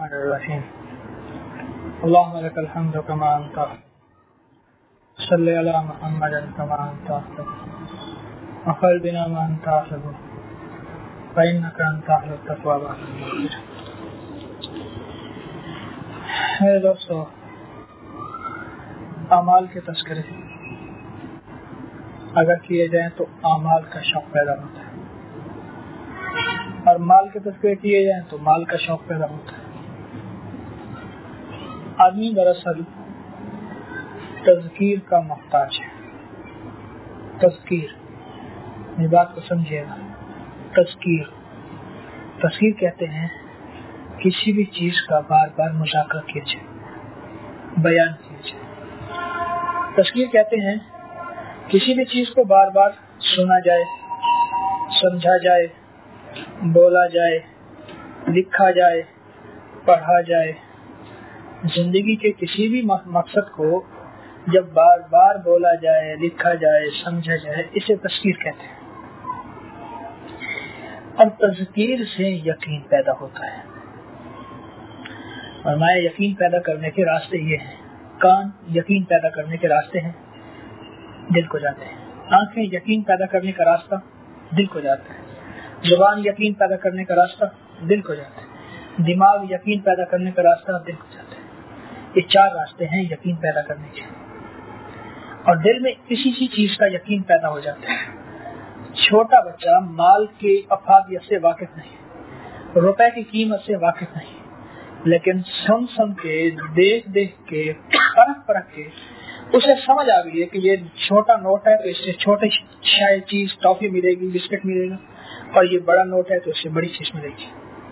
الرحمن الرحیم اللهم لك الحمد كما انت صل على محمد كما انت وخل بنا ما انت فإنك انت اهل التقوى والمغفرة. میرے دوستو، اعمال کے تذکرے اگر کیے جائیں تو اعمال کا شوق پیدا ہوتا ہے، اور مال کے تذکرے کیے جائیں تو مال کا شوق پیدا ہوتا ہے. آدمی دراصل تذکیر کا محتاج ہے. تذکیر، میری بات کو سمجھیے گا. تذکیر کہتے ہیں کسی بھی چیز کا بار بار مذاکرہ کیا جائے، بیان کیا جائے. تذکیر کہتے ہیں کسی بھی چیز کو بار بار سنا جائے، سمجھا جائے، بولا جائے، لکھا جائے، پڑھا جائے. زندگی کے کسی بھی مقصد کو جب بار بار بولا جائے، لکھا جائے، سمجھا جائے، اسے تذکیر کہتے ہیں. اور تذکیر سے یقین پیدا ہوتا ہے. اور میں یقین پیدا کرنے کے راستے یہ ہیں. کان یقین پیدا کرنے کے راستے ہیں، دل کو جاتے ہیں. آنکھیں یقین پیدا کرنے کا راستہ، دل کو جاتا ہے. زبان یقین پیدا کرنے کا راستہ، دل کو جاتا ہے. دماغ یقین پیدا کرنے کا راستہ، دل کو جاتا ہے. یہ 4 راستے ہیں یقین پیدا کرنے کے. اور دل میں کسی چیز کا یقین پیدا ہو جاتا ہے. چھوٹا بچہ مال کے افادیت سے واقف نہیں، روپے کی قیمت سے واقف نہیں، لیکن سن کے، دیکھ کے، پرکھ کے اسے سمجھ آ گئی ہے کہ یہ چھوٹا نوٹ ہے تو اس سے چھوٹی شاید چیز ٹافی ملے گی، بسکٹ ملے گا، اور یہ بڑا نوٹ ہے تو اس سے بڑی چیز ملے گی.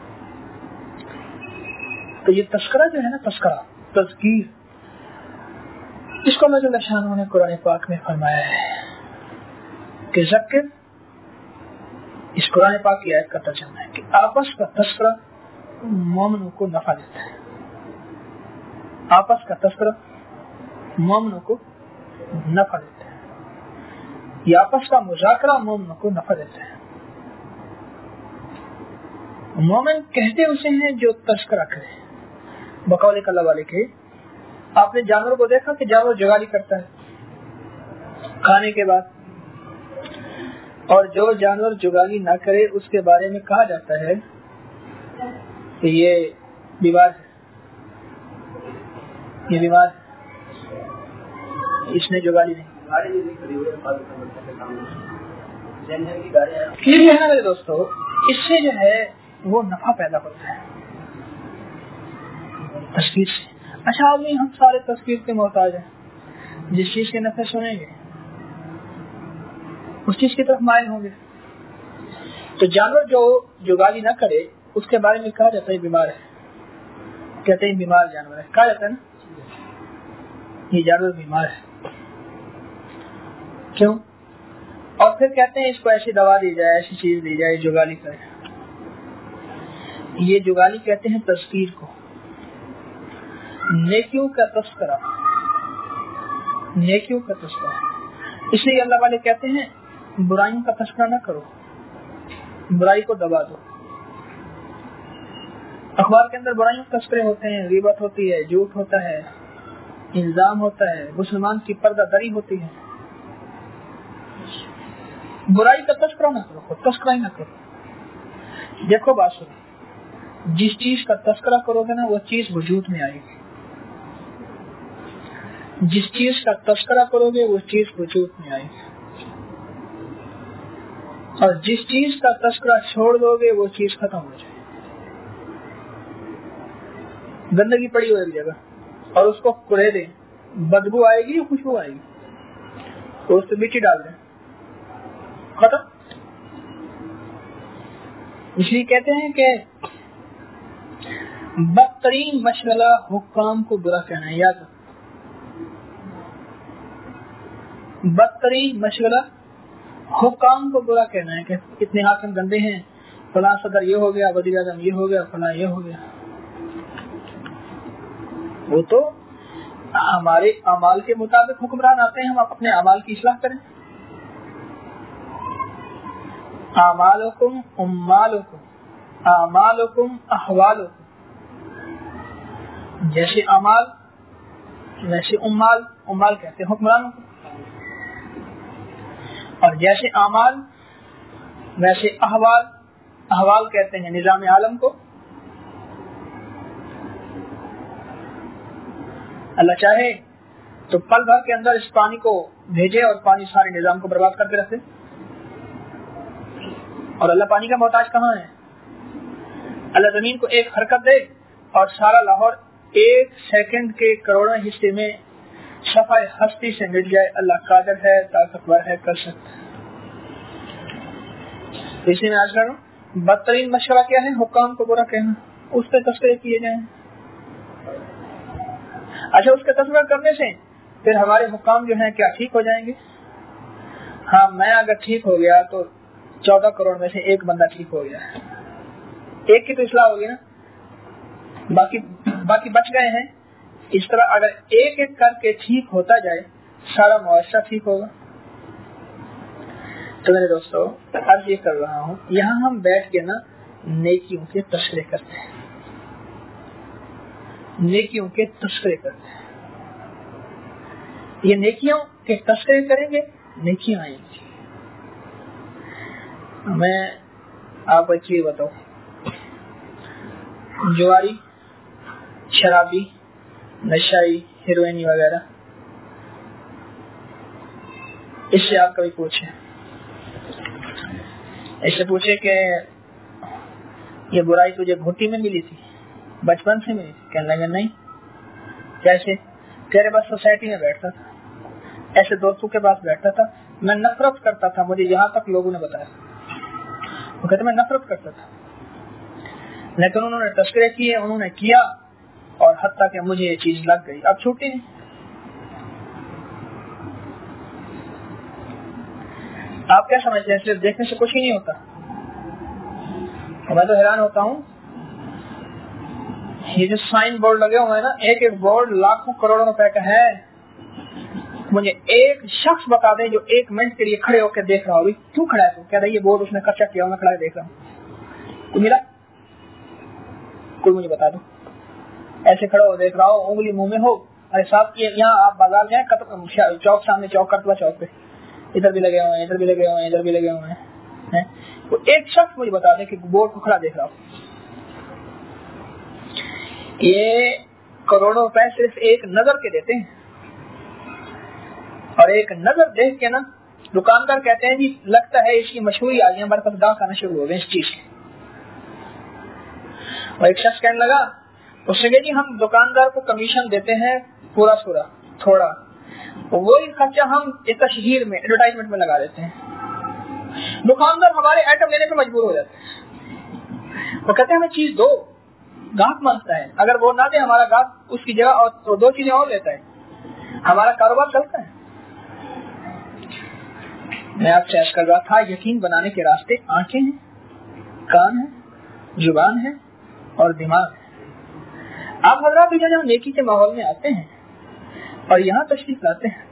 تو یہ تذکرہ جو ہے نا، تذکیر، اس کو اللہ جل شانہ نے قرآن پاک میں فرمایا ہے کہ ذکر. اس قرآن پاک کی آیت کا ترجمہ ہے کہ آپس کا تذکرہ مومنوں کو نفع دیتا ہے. آپس کا تذکرہ مومنوں کو نفع دیتا ہے. یہ آپس کا مذاکرہ مومنوں کو نفع دیتا ہے. مومن کہتے اسے ہیں جو تذکرہ کرے. بقول اللہ والے کے آپ نے جانور کو دیکھا کہ جانور جگالی کرتا ہے کھانے کے بعد، اور جو جانور جگالی نہ کرے اس کے بارے میں کہا جاتا ہے کہ یہ بیمار ہے، اس نے جگالی نہیں. یہ ہے نا میرے دوستو، اس سے جو ہے وہ نفع پیدا ہوتا ہے تذکیر سے. اچھا آدمی، ہم سارے تذکیر کے محتاج ہیں. جس چیز کے نفع سنیں گے اس چیز کی طرف مائل ہوں گے. تو جانور جو جگالی نہ کرے اس کے بارے میں کہا جاتا ہے بیمار ہے، کہتے ہیں بیمار جانور ہے، کہا جاتا ہے نا یہ جانور بیمار ہے. کیوں؟ اور پھر کہتے ہیں اس کو ایسی دوا دی جائے، ایسی چیز دی جائے، جگالی کرے. یہ جگالی کہتے ہیں تذکیر کو. نیکیوں کا تذکرہ، اس لیے اللہ والے کہتے ہیں برائیوں کا تذکرہ نہ کرو، برائی کو دبا دو. اخبار کے اندر برائیوں کے تذکرے ہوتے ہیں، غیبت ہوتی ہے، جھوٹ ہوتا ہے، الزام ہوتا ہے، مسلمان کی پردہ دری ہوتی ہے. برائی کا تذکرہ نہ کرو، تذکرہ ہی نہ کرو. دیکھو بات سنو، جس چیز کا تذکرہ کرو گے نا وہ چیز وجود میں آئے گی. جس چیز کا تذکرہ کرو گے وہ چیز وجود میں آئے گی، اور جس چیز کا تذکرہ چھوڑ دو گے وہ چیز ختم ہو جائے. گندگی پڑی ہو ایک جگہ اور اس کو کوڑے دیں، بدبو آئے گی یا خوشبو آئے گی؟ تو اس پہ مٹی ڈال دیں، ختم. اس لیے کہتے ہیں کہ بدترین مشغلہ حکام کو برا کہنا ہے. یاد رکھو، بدترین مشغلہ حکام کو برا کہنا ہے کہ اتنے حاکم گندے ہیں، فلاں صدر یہ ہو گیا، وزیر اعظم یہ ہو گیا، فلاں یہ ہو گیا. وہ تو ہمارے اعمال کے مطابق حکمران آتے ہیں، ہم اپنے اعمال کی اصلاح کریں. اعمالکم اموالکم اعمالکم احوالکم، جیسے اعمال ویسے امال، امال کہتے ہیں حکمرانوں کو، اور جیسے اعمال ویسے احوال، احوال کہتے ہیں نظام عالم کو۔ اللہ چاہے تو پل بھر کے اندر اس پانی کو بھیجے اور پانی سارے نظام کو برباد کر کے رکھ دے، اور اللہ پانی کا محتاج کہاں ہے؟ اللہ زمین کو ایک حرکت دے اور سارا لاہور ایک سیکنڈ کے کروڑوں حصے میں صفائے ہستی سے مٹ جائے، اللہ قادر ہے، طاقتور ہے، کر سکتا ہے۔ اسی میں آج کروں بدترین مشورہ کیا ہے؟ حکام کو برا کہنا، اس پہ تذکرے کیے جائیں۔ اچھا، اس کا تذکرہ کرنے سے پھر ہمارے حکام جو ہیں کیا ٹھیک ہو جائیں گے؟ ہاں، میں اگر ٹھیک ہو گیا تو 14 کروڑ میں سے ایک بندہ ٹھیک ہو گیا، ایک کی تو اصلاح ہوگی نا، باقی بچ گئے ہیں۔ اس طرح اگر ایک ایک کر کے ٹھیک ہوتا جائے سارا معاشرہ ٹھیک ہوگا۔ تو میرے دوستو، عرض یہ کر رہا ہوں، یہاں ہم بیٹھ کے نا نیکیوں کے تذکرے کرتے ہیں، نیکیوں کے تذکرے کرتے ہیں۔ یہ نیکیوں کے تذکرے کریں گے، نیکیاں آئیں گی۔ میں آپ کو ایک چیز بتاؤں، جواری، شرابی، نشائی، ہیروئنی وغیرہ، اس سے آپ کبھی پوچھیں، اس سے پوچھے کہ یہ برائی تجھے گھوٹی میں ملی تھی، بچپن سے ملی تھی؟ کہنے لگے نہیں۔ کیسے؟ تیرے بس سوسائٹی میں بیٹھتا تھا، ایسے دوستوں کے پاس بیٹھتا تھا، میں نفرت کرتا تھا، مجھے یہاں تک لوگوں نے بتایا، وہ کہتے میں نفرت کرتا تھا، لیکن انہوں نے تذکرے کیے، انہوں نے کیا، اور حتیٰ کہ مجھے یہ چیز لگ گئی، اب چھوٹی نہیں۔ آپ کیا سمجھتے ہیں صرف دیکھنے سے کچھ ہی نہیں ہوتا؟ میں تو حیران ہوتا ہوں، یہ جو سائن بورڈ لگے ہوئے ہیں نا، ایک ایک بورڈ لاکھوں کروڑوں روپے کا ہے، مجھے ایک شخص بتا دے جو 1 منٹ کے لیے کھڑے ہو کے دیکھ رہا ہو، کیوں کھڑا ہے تو کہہ رہا ہے یہ بورڈ اس نے خرچہ کیا، میں کھڑا ہے دیکھ رہا ہوں، کوئی ملا؟ کوئی مجھے بتا دو، ایسے کھڑا ہو دیکھ رہا ہو، انگلی منہ میں ہو، ارے صاحب یہاں آپ بازار میں چوک سامنے چوک کرتوا چوک پہ ادھر بھی لگے ہوئے ہیں، ادھر بھی لگے ہوئے ہیں، ادھر بھی لگے ہوئے ہیں، ایک شخص مجھے بتا دے کہ بورڈ کو کھڑا دیکھ رہا ہو۔ یہ کروڑوں روپے صرف ایک نظر کے دیتے ہیں، اور ایک نظر دیکھ کے نا دکاندار کہتے ہیں جی لگتا ہے اس کی مشہوری آ گئی، ہمارے پاس گاہک آنا شروع ہو گئے اس چیز کے۔ اور ایک شخص کہنے لگا، اس نے کہا جی ہم دکاندار کو کمیشن دیتے ہیں پورا تھوڑا، وہی خرچہ ہم تشہیر میں، ایڈورٹائزمنٹ میں لگا دیتے ہیں، دکاندار ہمارے آئٹم لینے پہ مجبور ہو جاتے ہیں، وہ کہتے ہیں ہمیں چیز دو، گاہک مانگتا ہے، اگر وہ نہ دے ہمارا گاہک اس کی جگہ اور 2 چیزیں اور لیتا ہے، ہمارا کاروبار چلتا ہے۔ میں آپ سے عرض کر رہا تھا، یقین بنانے کے راستے آنکھیں ہیں، کان ہے، زبان ہے اور دماغ ہے۔ آپ حضرات جب نیکی کے ماحول میں آتے ہیں اور یہاں تشریف لاتے ہیں،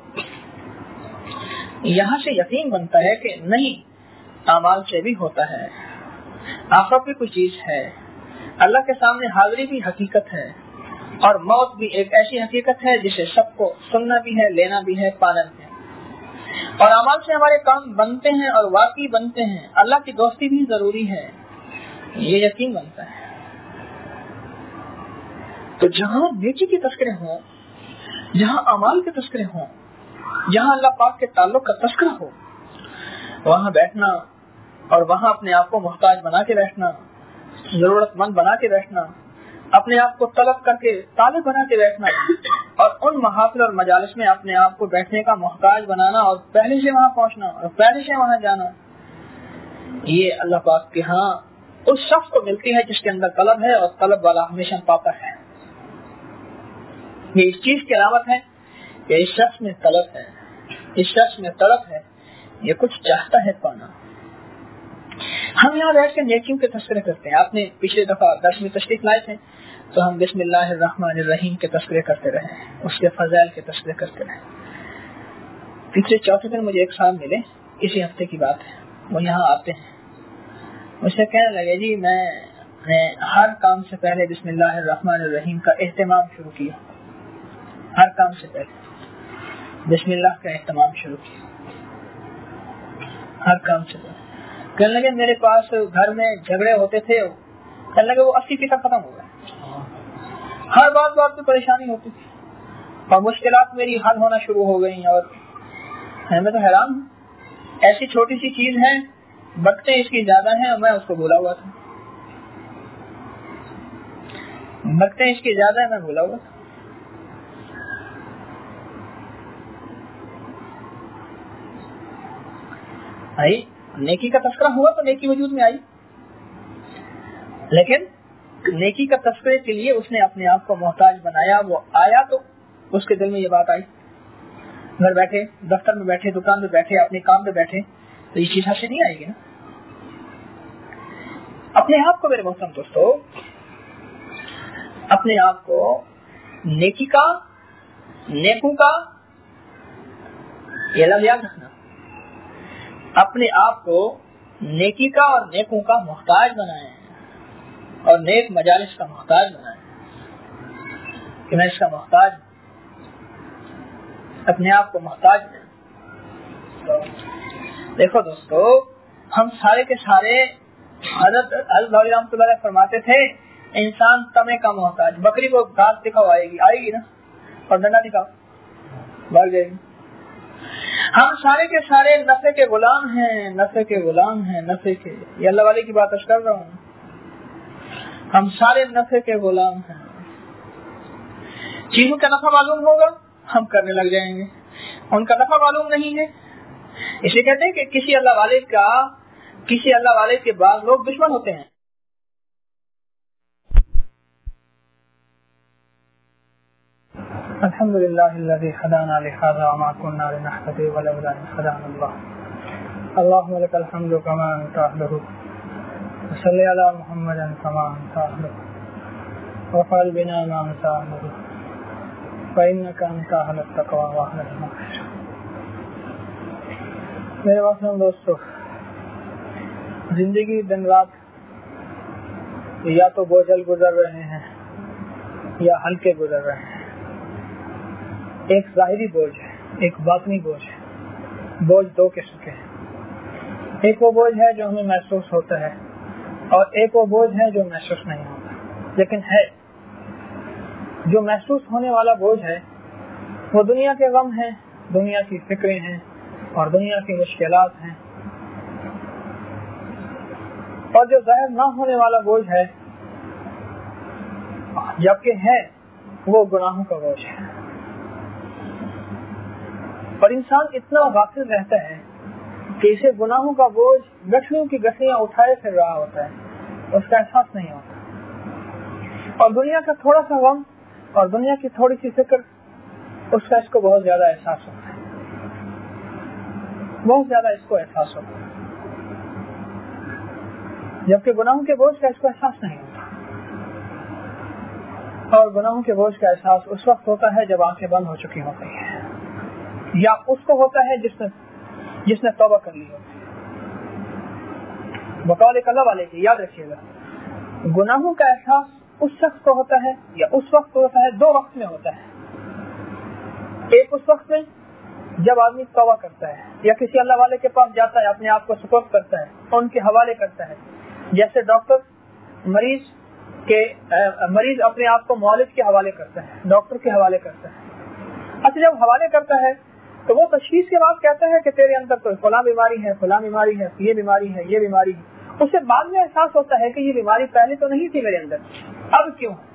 یہاں سے یقین بنتا ہے کہ نہیں، اعمال سے بھی ہوتا ہے، آخرت بھی کوئی چیز ہے، اللہ کے سامنے حاضری بھی حقیقت ہے، اور موت بھی ایک ایسی حقیقت ہے جسے سب کو سننا بھی ہے، لینا بھی ہے، پانا بھی ہے، اور اعمال سے ہمارے کام بنتے ہیں اور واقعی بنتے ہیں، اللہ کی دوستی بھی ضروری ہے، یہ یقین بنتا ہے۔ تو جہاں نیکی کے تذکرے ہوں، جہاں اعمال کے تذکرے ہوں، جہاں اللہ پاک کے تعلق کا تذکرہ ہو، وہاں بیٹھنا اور وہاں اپنے آپ کو محتاج بنا کے بیٹھنا، ضرورت مند بنا کے بیٹھنا، اپنے آپ کو طلب کر کے طالب بنا کے بیٹھنا، اور ان محافل اور مجالس میں اپنے آپ کو بیٹھنے کا محتاج بنانا اور پہلے سے وہاں پہنچنا اور پہلے سے وہاں جانا، یہ اللہ پاک کے ہاں اس شخص کو ملتی ہے جس کے اندر طلب ہے، اور طلب والا ہمیشہ پاتا ہے۔ یہ اس چیز کی علامت ہے کہ اس شخص میں طلب ہے، اس شخص میں طلب ہے، یہ کچھ چاہتا ہے پانا۔ ہم یہاں بیٹھ کے نیکیوں کے تذکرے کرتے ہیں، آپ نے پچھلے دفعہ 10 میں تشریف لائے تھے تو ہم بسم اللہ الرحمن الرحیم کے تذکرے کرتے رہے، اس کے فضائل کے تذکرے کرتے رہے۔ پچھلے چوتھے دن مجھے ایک صاحب ملے، اسی ہفتے کی بات ہے، وہ یہاں آتے ہیں، مجھ سے کہنے لگے جی میں ہر کام سے پہلے بسم اللہ الرحمن الرحیم کا اہتمام شروع کیا. ہر کام سے پہلے بسم اللہ کا اہتمام شروع کیا. ہر کام سے پہلے. کہنے لگے میرے پاس گھر میں جھگڑے ہوتے تھے, کہنے لگے وہ 80% ختم ہو گئے. ہر بات پہ پریشانی ہوتی تھی اور مشکلات میری حل ہونا شروع ہو گئی. اور میں تو حیران ہوں, ایسی چھوٹی سی چیز ہے, برکتیں اس کی زیادہ ہیں اور میں اس کو بھولا ہوا تھا. برکتیں اس کی زیادہ ہے, میں بھولا ہوا تھا. آئی نیکی کا تذکرہ ہوا تو نیکی وجود میں آئی, لیکن نیکی کا تذکرے کے لیے اس نے اپنے آپ کو محتاج بنایا. وہ آیا تو اس کے دل میں یہ بات آئی. گھر بیٹھے, دفتر میں بیٹھے, دکان میں بیٹھے, اپنے کام میں بیٹھے, تو یہ چیز سے نہیں آئے گی نا. اپنے آپ کو میرے محترم دوستو, اپنے آپ کو نیکی کا, نیکوں کا, یہ لفظ یاد رکھنا, اپنے آپ کو نیکی کا اور نیکوں کا محتاج بنائے اور نیک مجالس کا محتاج بنائے کہ میں اس کا محتاج, اپنے آپ کو محتاج بنائے. دیکھو دوستو, ہم سارے کے سارے حضرت رحمۃ اللہ علیہ فرماتے تھے انسان تمے کا محتاج. بکری کو گھاس دکھاؤ آئے گی نا, اور ڈنڈا دکھاؤ بھاگ جائے گی. ہم سارے کے سارے نفع کے غلام ہیں, نفع کے غلام ہیں, نفع کے, یہ اللہ والے کی بات کر رہا ہوں. ہم سارے نفع کے غلام ہیں. چیزوں کا نفع معلوم ہوگا ہم کرنے لگ جائیں گے, ان کا نفع معلوم نہیں ہے. اسے کہتے ہیں کہ کسی اللہ والے کے بعض لوگ دشمن ہوتے ہیں. الحمد للہ الذی هدانا لهذا وما كنا لنهتدي لولا ان هدانا الله. اللهم لك الحمد كما انت اهله وصل على محمد كما انت اهله وفعل بنا ما انت اهله فانك انت اهل التقوى واهل المغفرة. میرے محترم دوستو, زندگی دن رات یا تو بوجھل گزر رہے ہیں یا ہلکے گزر رہے ہیں. ایک ظاہری بوجھ ہے, ایک باطنی بوجھ ہے. بوجھ دو قسم کے ہیں. ایک وہ بوجھ ہے جو ہمیں محسوس ہوتا ہے اور ایک وہ بوجھ ہے جو محسوس نہیں ہوتا. لیکن ہے جو محسوس ہونے والا بوجھ ہے وہ دنیا کے غم ہیں, دنیا کی فکریں ہیں اور دنیا کی مشکلات ہیں. اور جو ظاہر نہ ہونے والا بوجھ ہے جبکہ ہے وہ گناہوں کا بوجھ ہے. اور انسان اتنا غافل رہتا ہے کہ اسے گناہوں کا بوجھ گٹھڑیوں کی گٹھڑیاں اٹھائے پھر رہا ہوتا ہے, اس کا احساس نہیں ہوتا. اور دنیا کا تھوڑا سا غم اور دنیا کی تھوڑی سی فکر, اس کا اس کو بہت زیادہ احساس ہوتا ہے, بہت زیادہ اس کو احساس ہوتا ہے. جبکہ گناہوں کے بوجھ کا اس کو احساس نہیں ہوتا. اور گناہوں کے بوجھ کا احساس اس وقت ہوتا ہے جب آنکھیں بند ہو چکی ہوتی ہیں, یا اس کو ہوتا ہے جس نے توبہ کر لی ہوتی ہے. بقول ایک اللہ والے کی یاد رکھیے گا, گناہوں کا احساس اس شخص کو ہوتا ہے یا اس وقت ہوتا ہے, دو وقت میں ہوتا ہے. ایک اس وقت میں جب آدمی توبہ کرتا ہے یا کسی اللہ والے کے پاس جاتا ہے, اپنے آپ کو سپرد کرتا ہے, ان کے حوالے کرتا ہے. جیسے ڈاکٹر مریض اپنے آپ کو معالج کے حوالے کرتا ہے, ڈاکٹر کے حوالے کرتا ہے. اچھا, جب حوالے کرتا ہے تو وہ تشخیص کے بعد کہتا ہے کہ تیرے اندر تو فلاں بیماری ہے, فلاں بیماری ہے, یہ بیماری ہے, یہ بیماری ہے. اسے بعد میں احساس ہوتا ہے کہ یہ بیماری پہلے تو نہیں تھی میرے اندر, اب کیوں ہے.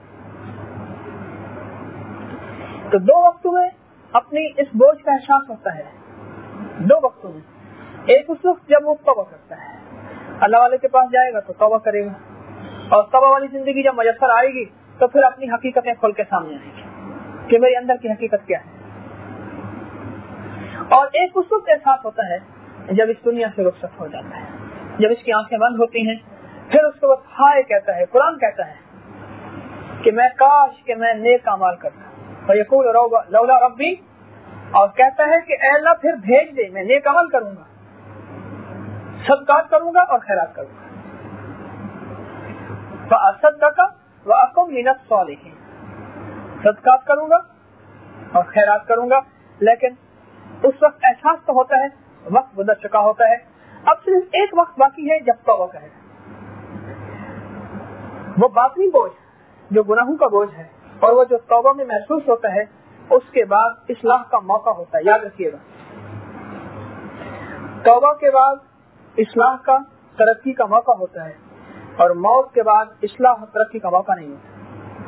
تو دو وقتوں میں اپنی اس بوجھ کا احساس ہوتا ہے, دو وقتوں میں. ایک اس وقت جب وہ توبہ کرتا ہے, اللہ والے کے پاس جائے گا تو توبہ کرے گا, اور توبہ والی زندگی جب میسر آئے گی تو پھر اپنی حقیقتیں کھول کے سامنے آئیں گی کہ میرے اندر کی حقیقت کیا ہے. اور ایک اس وقت احساس ہوتا ہے جب اس دنیا سے رخصت ہو جاتا ہے, جب اس کی آنکھیں بند ہوتی ہیں, پھر اس کو ہائے کہتا ہے. قرآن کہتا ہے کہ میں کاش کہ میں نیک اعمال کرتا, فیقول لولا ربی, اور کہتا ہے کہ اے اللہ پھر بھیج دے, میں نیک عمل کروں گا, صدقات کروں گا اور خیرات کروں گا. فأصدق وأكن من الصالحين، صدقات کروں گا اور خیرات کروں گا، لیکن اس وقت احساس تو ہوتا ہے وقت گزر چکا ہوتا ہے، اب صرف ایک وقت باقی ہے جب توبہ کرے۔ وہ باطنی بوجھ جو گناہوں کا بوجھ ہے اور وہ جو توبہ میں محسوس ہوتا ہے، اس کے بعد اصلاح کا موقع ہوتا ہے۔ یاد رکھیے گا، توبہ کے بعد اصلاح کا ترقی کا موقع ہوتا ہے اور موت کے بعد اصلاح اور ترقی کا موقع نہیں ہوتا۔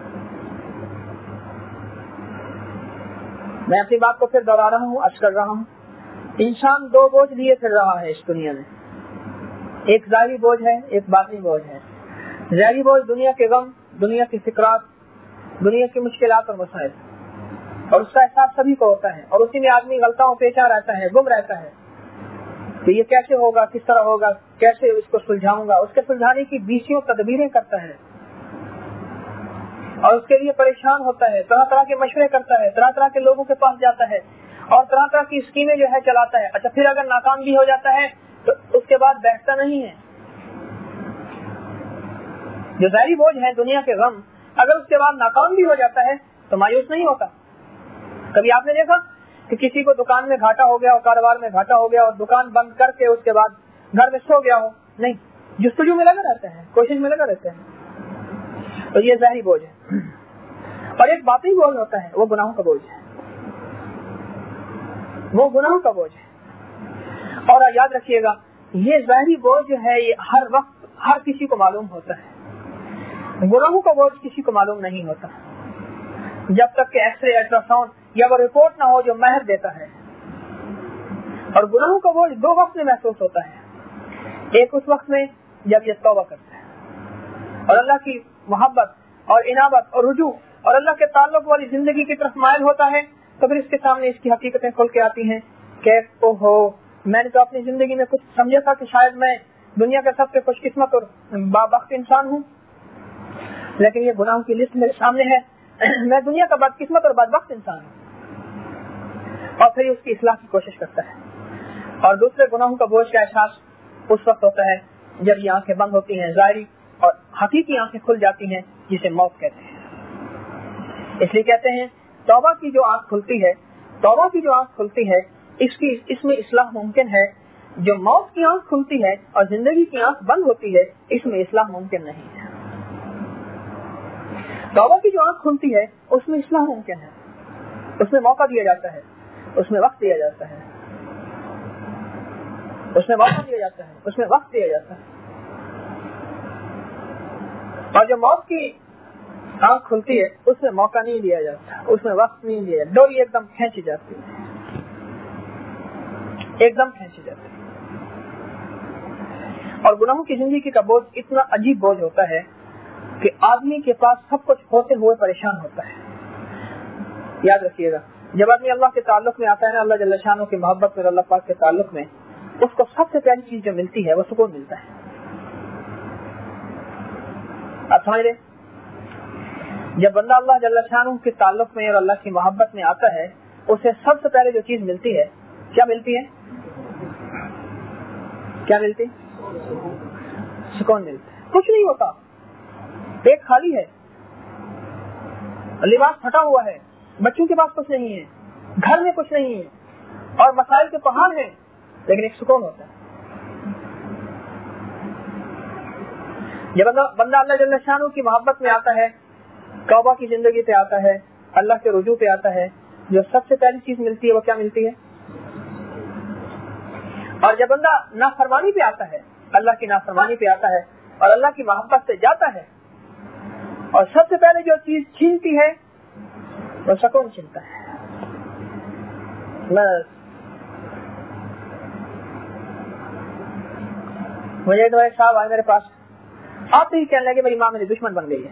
میں اپنی بات کو پھر دوہرا رہا ہوں، عرض کر رہا ہوں، انسان دو بوجھ لیے پھر رہا ہے اس دنیا میں، ایک ظاہری بوجھ ہے، ایک باطنی بوجھ ہے۔ ظاہری بوجھ دنیا کے غم، دنیا کی فکرات، دنیا کی مشکلات اور مسائل، اور اس کا احساس سبھی کو ہوتا ہے، اور اسی میں آدمی غلطاؤں پیچا رہتا ہے، گم رہتا ہے کہ یہ کیسے ہوگا، کس طرح ہوگا، کیسے اس کو سلجھاؤں گا، اس کے سلجھانے کی بیسیوں تدبیریں کرتا ہے اور اس کے لیے پریشان ہوتا ہے، طرح طرح کے مشورے کرتا ہے، طرح طرح کے لوگوں کے پاس جاتا ہے اور طرح طرح کی اسکیمیں جو ہے چلاتا ہے۔ اچھا، پھر اگر ناکام بھی ہو جاتا ہے تو اس کے بعد بیٹھتا نہیں ہے۔ جو ظاہری بوجھ ہے دنیا کے غم، اگر اس کے بعد ناکام بھی ہو جاتا ہے تو مایوس نہیں ہوتا۔ کبھی آپ نے دیکھا کہ کسی کو دکان میں گھاٹا ہو گیا اور کاروبار میں گھاٹا ہو گیا اور دکان بند کر کے اس کے بعد گھر میں سو گیا ہو؟ نہیں، جستجو میں لگا رہتا ہے، کوشش میں لگا رہتا ہے۔ تو یہ ظاہری بوجھ ہے۔ اور ایک باطنی بوجھ ہوتا ہے، وہ گناہوں کا بوجھ ہے، وہ گناہوں کا بوجھ ہے۔ اور یاد رکھیے گا، یہ ظاہری بوجھ جو ہے یہ ہر وقت ہر کسی کو معلوم ہوتا ہے، گناہوں کا بوجھ کسی کو معلوم نہیں ہوتا جب تک کہ ایکس رے، الٹرا ساؤنڈ یا وہ رپورٹ نہ ہو جو مہر دیتا ہے۔ اور گناہوں کا بوجھ دو وقت میں محسوس ہوتا ہے، ایک اس وقت میں جب یہ توبہ کرتا ہے اور اللہ کی محبت اور انابت اور رجوع اور اللہ کے تعلق والی زندگی کی طرف مائل ہوتا ہے، تو پھر اس کے سامنے اس کی حقیقتیں کھل کے آتی ہیں کہ اوہو، میں نے تو اپنی زندگی میں کچھ سمجھا تھا کہ شاید میں دنیا کا سب سے خوش قسمت اور بابخت انسان ہوں، لیکن یہ گناہوں کی لسٹ میرے سامنے ہے، میں دنیا کا بدقسمت اور بدبخت انسان ہوں۔ اور پھر اس کی اصلاح کی کوشش کرتا ہے۔ اور دوسرے گناہوں کا بوجھ کا احساس اس وقت ہوتا ہے جب یہ آنکھیں بند ہوتی ہیں، ظاہری اور حقیقی آنکھیں کھل جاتی ہیں، جسے موت کہتے ہیں۔ اس لیے کہتے ہیں توبہ کی جو آنکھ کھلتی ہے، توبہ کی جو آنکھ کھلتی ہے، اس میں اصلاح ممکن ہے۔ جو موت کی آنکھ کھلتی ہے اور زندگی کی آنکھ بند ہوتی ہے، اس میں اصلاح ممکن نہیں ہے۔ توبہ کی جو آنکھ کھلتی ہے اس میں اصلاح ممکن ہے، اس میں موقع دیا جاتا ہے، اس میں وقت دیا جاتا ہے، اس میں موقع دیا جاتا ہے، اس میں وقت دیا جاتا ہے۔ اور جو موت کی آنکھ کھلتی ہے اس میں موقع نہیں دیا جاتا، اس میں وقت نہیں دیا جاتا، ڈوری ایک دم کھینچی جاتی ہے، ایک دم کھینچی جاتی ہے۔ اور گناہوں کی زندگی کا بوجھ اتنا عجیب بوجھ ہوتا ہے کہ آدمی کے پاس سب کچھ ہوتے ہوئے پریشان ہوتا ہے۔ یاد رکھیے گا، جب آدمی اللہ کے تعلق میں آتا ہے نا، اللہ جل شانہ کی محبت میں، اللہ پاک کے تعلق میں، اس کو سب سے پہلی چیز جو ملتی ہے وہ سکون ملتا ہے۔ آپ سمجھ رہے؟ جب بندہ اللہ جل شانہ کے تعلق میں اور اللہ کی محبت میں آتا ہے، اسے سب سے پہلے جو چیز ملتی ہے، کیا ملتی ہے؟ کیا ملتی؟ سکون ملتا ہے۔ کچھ نہیں ہوتا، پیٹ خالی ہے، لباس پھٹا ہوا ہے، بچوں کے پاس کچھ نہیں ہے، گھر میں کچھ نہیں ہے اور مسائل کے پہاڑ ہیں، لیکن ایک سکون ہوتا ہے۔ جب بندہ اللہ جل شانہ کی محبت میں آتا ہے، توبہ کی زندگی پہ آتا ہے، اللہ کے رجوع پہ آتا ہے، جو سب سے پہلی چیز ملتی ہے وہ کیا ملتی ہے؟ اور جب بندہ نافرمانی پہ آتا ہے، اللہ کی نافرمانی پہ آتا ہے اور اللہ کی محبت سے جاتا ہے، اور سب سے پہلے جو چیز چھینتی ہے وہ سکون چھینتا ہے۔ مجھے تو ایک صاحب آئے میرے پاس، آپ ہی کہنے لگے میری ماں میری دشمن بن گئی ہے۔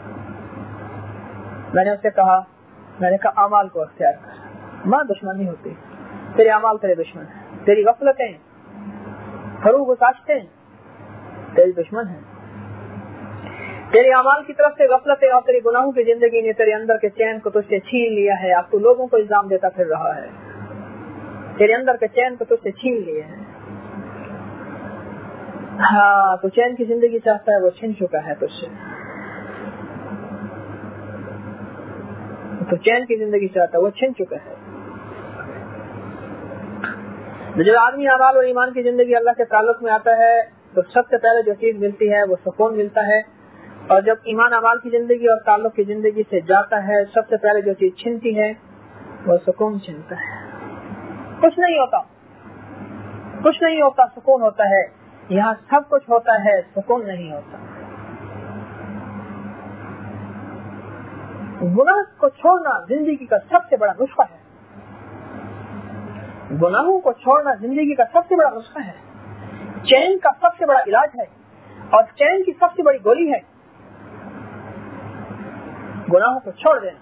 میں نے اس سے کہا اعمال کو اختیار کر، ماں دشمن نہیں ہوتی، تیرے اعمال تیرے دشمن ہیں، تیری غفلتیں، فروغ گزاشتیں تیری دشمن ہیں، تیرے اعمال کی طرف سے غفلتیں اور تیری گناہوں کی زندگی نے تیرے اندر کے چین کو تجھ سے چھین لیا ہے۔ اب تو لوگوں کو الزام دیتا پھر رہا ہے، تیرے اندر کے چین کو تجھ سے چھین لیا ہے۔ ہاں، تو چین کی زندگی چاہتا ہے، وہ چھن چکا ہے تجھ سے۔ تو چین کی زندگی چاہتا ہے وہ چھن چکا ہے. جب آدمی اعمال اور ایمان کی زندگی اللہ کے تعلق میں آتا ہے تو سب سے پہلے جو چیز ملتی ہے وہ سکون ملتا ہے, اور جب ایمان اعمال کی زندگی اور تعلق کی زندگی سے جاتا ہے سب سے پہلے جو چیز چھنتی ہے وہ سکون چھنتا ہے. کچھ نہیں ہوتا, کچھ نہیں ہوتا, سکون ہوتا ہے. یہاں سب کچھ ہوتا ہے, سکون نہیں ہوتا. گناہ کو چھوڑنا زندگی کا سب سے بڑا نسخہ ہے. گناہوں کو چھوڑنا زندگی کا سب سے بڑا نسخہ ہے, چین کا سب سے بڑا علاج ہے, اور چین کی سب سے بڑی گولی ہے. گناہوں کو چھوڑ دینا,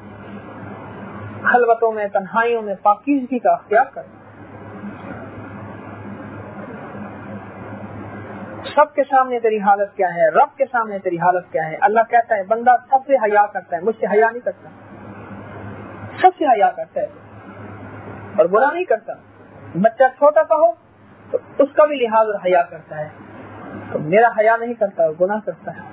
خلوتوں میں تنہائیوں میں پاکیزگی کا اختیار کرنا. سب کے سامنے تیری حالت کیا ہے, رب کے سامنے تیری حالت کیا ہے. اللہ کہتا ہے بندہ سب سے حیا کرتا ہے, مجھ سے حیا نہیں کرتا. سب سے حیا کرتا ہے اور برا نہیں کرتا. بچہ چھوٹا سا ہو تو اس کا بھی لحاظ اور حیا کرتا ہے, تو میرا حیا نہیں کرتا, گناہ کرتا ہے.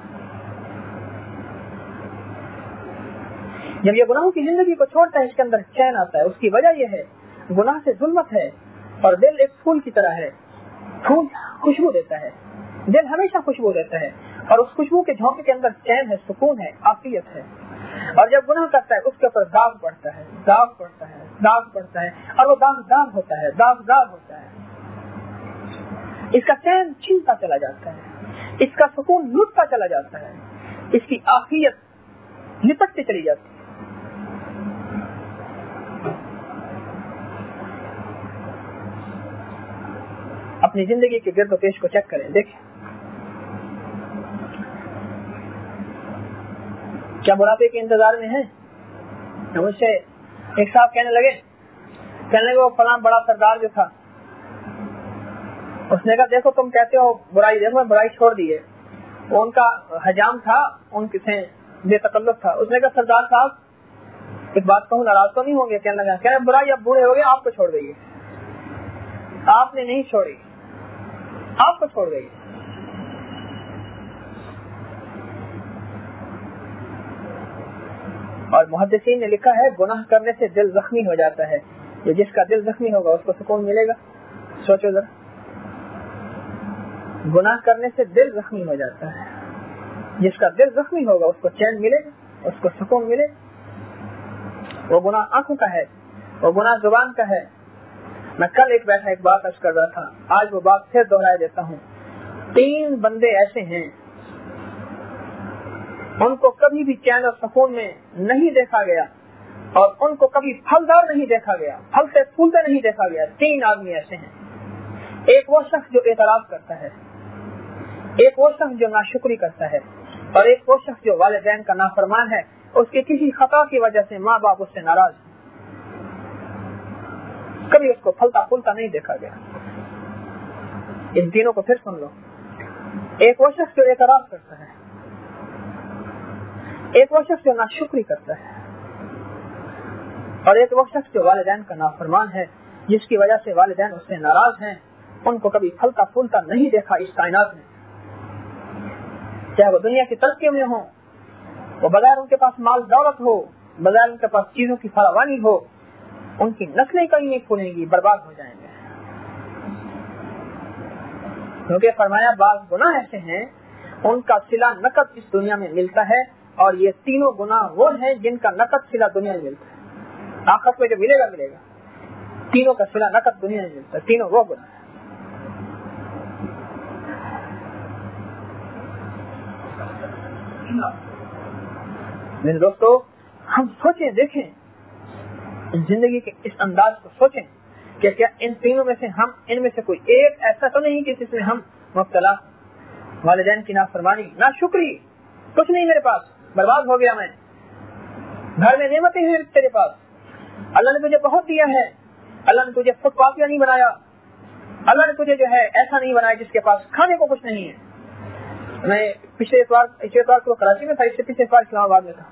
جب یہ گناہوں کی زندگی کو چھوڑتا ہے اس کے اندر چین آتا ہے. اس کی وجہ یہ ہے گناہ سے ظلمت ہے, اور دل ایک پھول کی طرح ہے. پھول خوشبو دیتا ہے, دل ہمیشہ خوشبو دیتا ہے, اور اس خوشبو کے جھونکے کے اندر چین ہے, سکون ہے, عافیت ہے. اور جب گناہ کرتا ہے اس کے اوپر داغ پڑتا ہے, داغ پڑتا ہے, داغ پڑتا ہے, اور وہ داغ ہوتا ہے, داغ ہوتا ہے. اس کا چین چھنتا چلا جاتا ہے, اس کا سکون لٹتا چلا جاتا ہے, اس کی عافیت لپٹتی چلی جاتی ہے. اپنی زندگی کے گرد و پیش کو چیک کریں, دیکھیں کیا بڑھاپے کے انتظار میں ہیں. مجھ سے ایک صاحب کہنے لگے وہ فلاں بڑا سردار جو تھا, اس نے کہا دیکھو تم کہتے ہو برائی, دیکھو میں برائی چھوڑ دی ہے. وہ ان کا حجام تھا, ان سے بے تکلف تھا. اس نے کہا سردار صاحب ایک بات کہوں, ناراض تو نہیں ہوں گے. کہنے لگا کہ برائی اب بوڑھے ہو گئے, آپ کو چھوڑ گئی ہے. آپ نے نہیں چھوڑی, آپ کو چھوڑ گئی. اور محدثین نے لکھا ہے گناہ کرنے سے دل زخمی ہو جاتا ہے. یہ جس کا دل زخمی ہوگا اس کو سکون ملے گا. سوچو ذرا, گناہ کرنے سے دل زخمی ہو جاتا ہے. جس کا دل زخمی ہوگا اس کو چین ملے گا, اس کو سکون ملے گا. وہ گناہ آنکھوں کا ہے, وہ گناہ زبان کا ہے. میں کل ایک بیٹھا ایک بات عرض کر رہا تھا, آج وہ بات پھر دوہرا دیتا ہوں. 3 بندے ایسے ہیں ان کو کبھی بھی چین اور سکون میں نہیں دیکھا گیا, اور ان کو کبھی پھلدار نہیں دیکھا گیا, پھل سے پھولتے نہیں دیکھا گیا. 3 آدمی ایسے ہیں. ایک وہ شخص جو اعتراض کرتا ہے, ایک وہ شخص جو ناشکری کرتا ہے, اور ایک وہ شخص جو والدین کا نافرمان ہے. اس کی کسی خطا کی وجہ سے ماں باپ اس سے ناراض, کبھی اس کو پھلتا پھولتا نہیں دیکھا گیا. ان تینوں کو پھر سن لو. ایک وہ شخص جو اعتراض کرتا ہے, ایک وہ شخص جو ناشکری کرتا ہے, اور ایک وہ شخص جو والدین کا نافرمان ہے, جس کی وجہ سے والدین اس سے ناراض ہیں. ان کو کبھی پھلتا پھولتا نہیں دیکھا اس کائنات میں. چاہے وہ دنیا کی ترقی میں ہو, وہ بغیر ان کے پاس مال دولت ہو, بغیر ان کے پاس چیزوں کی فراوانی ہو, ان کی نسلیں کہیں نہیں پھولیں گی, برباد ہو جائیں گے. کیونکہ فرمایا بعض گناہ ایسے ہیں ان کا صلہ نقد اس دنیا میں ملتا ہے, اور یہ تینوں گناہ وہ ہیں جن کا نقد صلہ دنیا میں ملتا ہے. آخرت میں جو ملے گا ملے گا. تینوں کا صلہ نقد دنیا میں ملتا ہے. تینوں وہ گناہ ہیں. میرے دوستو, ہم سوچیں, دیکھیں زندگی کے اس انداز کو سوچیں کہ کیا ان تینوں میں سے ہم ان میں سے کوئی ایک ایسا تو نہیں کہ جس میں ہم مبتلا. والدین کی نافرمانی, ناشکری, کچھ نہیں میرے پاس, برباد ہو گیا میں. گھر میں نعمتیں ہیں تیرے پاس, اللہ نے تجھے بہت دیا ہے, اللہ نے تجھے فٹ پاتھیاں نہیں بنایا, اللہ نے تجھے جو ہے ایسا نہیں بنایا جس کے پاس کھانے کو کچھ نہیں ہے. میں پچھلے اتوار کو کراچی میں تھا, اس سے پچھلے اتوار اسلام آباد میں تھا.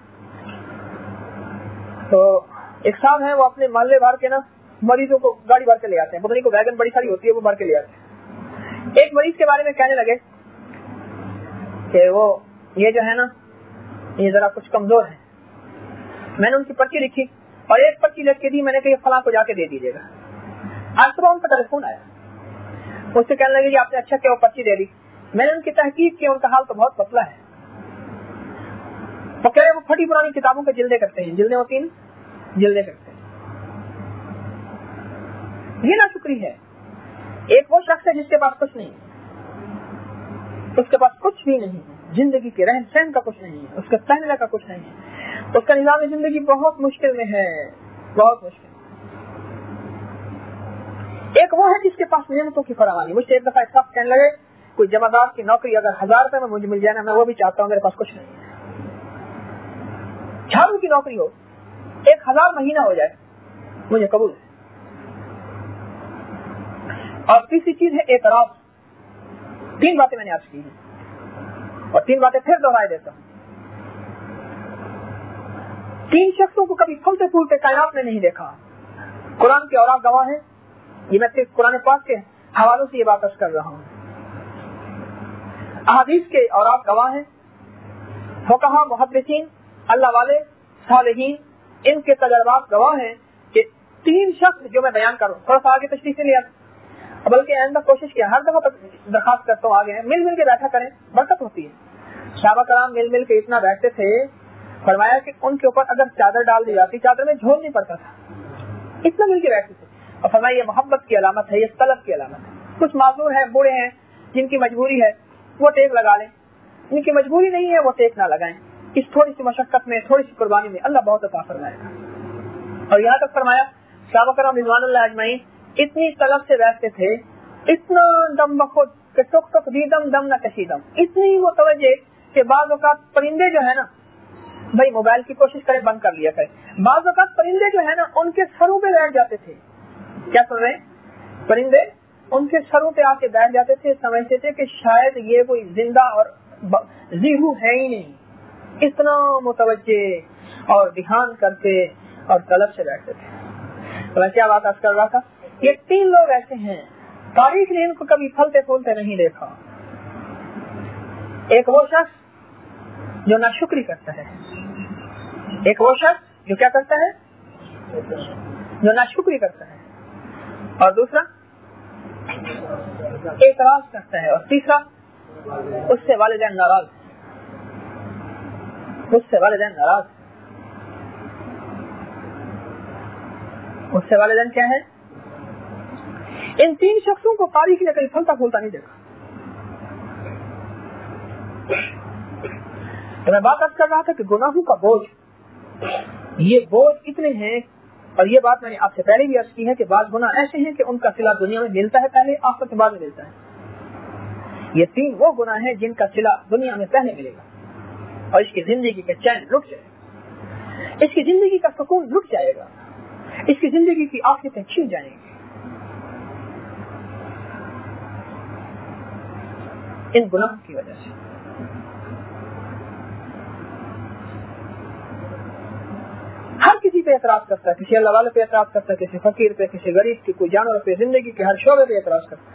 تو ایک صاحب ہے, وہ اپنے محلے بھر کے نا مریضوں کو گاڑی بھر کے لے آتے ہیں. پتہ نہیں کو ویگن بڑی ساری ہوتی ہے, وہ بھر کے لے آتے ہیں. ایک مریض کے بارے میں کہنے لگے کہ وہ یہ جو ہے نا یہ ذرا کچھ کمزور ہے. मैंने उनकी पर्ची लिखी और एक पर्ची लिख के दी, मैंने कहा फलां को जाके दे दीजिएगा। आज सुबह उनका टेलीफोन आया, उससे कहने लगे आपने अच्छा क्या वो पर्ची दे दी। मैंने उनकी तहकीक की, उनका हाल तो बहुत पतला है। वो कह रहे वो फटी पुरानी किताबों के जिल्दे करते हैं, जिल्दे होती हैं जिल्दे करते हैं। ये ना शुक्री है। एक वो शख्स है जिसके पास कुछ नहीं, उसके पास कुछ भी नहीं है, जिंदगी के रहन सहन का कुछ नहीं है, उसके पहनने का कुछ नहीं है, उसका निजाम जिंदगी बहुत मुश्किल में है, बहुत मुश्किल। एक वो है जिसके पास नियमतों की फरावानी। मुझसे एक दफा शख्स कहने लगे कोई जमादार की नौकरी अगर 1000 रुपए में मुझे मिल जाए ना, मैं वो भी चाहता हूँ, मेरे पास कुछ नहीं है। झाड़ू की नौकरी हो, 1000 महीना हो जाए, मुझे कबूल है। और तीसरी चीज है एतराज। 3 बातें मैंने आज की हैं और 3 बातें फिर दोहराए देता हूँ। 3 शख्सों को कभी फलते फूलते कायनात में नहीं देखा। कुरान के औरात गवाह है, ये मैं सिर्फ कुरान पाक के हवालों से ये बात कर रहा हूँ। अहादीस के औरात गवाह है, फुक़हा, मुहद्दिसीन, अल्लाह वाले, सालिहीन, इनके तजर्बात गवाह हैं कि 3 शख्स जो मैं बयान करूँ, थोड़ा सा आगे तशरीह से लिया, बल्कि आइंदा कोशिश किया, हर दफा दरखास्त करता हूँ आगे मिल मिल के बैठा करें, बरकत होती है। सहाबा कराम मिल मिल के इतना बैठते थे, फरमाया कि उनके ऊपर अगर चादर डाल दी जाती, चादर में झोल नहीं पड़ता था, इतना मिल के बैठते थे। और फरमाया ये मोहब्बत की अलामत है, ये तलब की अलामत है। कुछ माजूर है, बूढ़े हैं, जिनकी मजबूरी है वो टेक लगा लें, जिनकी मजबूरी नहीं है वो टेक ना लगाएं। इस थोड़ी सी मशक्कत में, थोड़ी सी कुर्बानी में अल्लाह बहुत अता फरमाएगा। और यहाँ तक फरमाया सहाबा कराम रिज़वानुल्लाह अजमईन इतनी तलब से बैठते थे, इतना दम बखुद के टुक टुक दीदम दम न कशीदम, इतनी मुतवज्जे कि बाज़ औक़ात परिंदे जो है ना, भाई मोबाइल की कोशिश करें बंद कर लिया करें, बाज़ औक़ात परिंदे जो है ना उनके सरों पे बैठ जाते थे। क्या सुन रहे हैं? परिंदे उनके सरों पे आके बैठ जाते थे, समझते थे कि शायद ये कोई जिंदा और जीहू है ही नहीं, इतना मुतवज्जे और ध्यान करते और तलब से बैठते थे। तो मैं क्या बात आज कर रहा था, ये 3 लोग ऐसे हैं तारीख ने इनको कभी फलते फूलते नहीं देखा। एक वो शख्स जो नाशुक्री करता है, एक वो शख्स जो क्या करता है, जो नाशुक्री करता है, और दूसरा एतराज करता है, और तीसरा उससे वालिदैन नाराज, उससे वालिदैन नाराज, उससे वालिदैन क्या है। इन 3 शख्सों को तारीख ने कहीं फलता फूलता नहीं देखा। तो मैं बात कर रहा था कि गुनाहों का बोझ, ये बोझ इतने हैं, और ये बात मैंने आपसे पहले भी अर्ज की है कि बात गुनाह ऐसे हैं कि उनका सिला दुनिया में मिलता है पहले, आखिरत के बाद में मिलता है। ये 3 वो गुनाह हैं जिनका सिला दुनिया में पहले मिलेगा और इसकी जिंदगी का चैन रुक जाएगा, इसकी जिंदगी का सुकून रुक जाएगा, इसकी जिंदगी की आखिरतें छिन जाएंगी इन गुनाहों की वजह से। हर किसी पे एतराज करता है, किसी अल्लाह वाले पे एतराज करता है, किसी फकीर पे, किसी गरीब की, कोई जानवर पे, जिंदगी के हर शोबे पे एतराज करता है।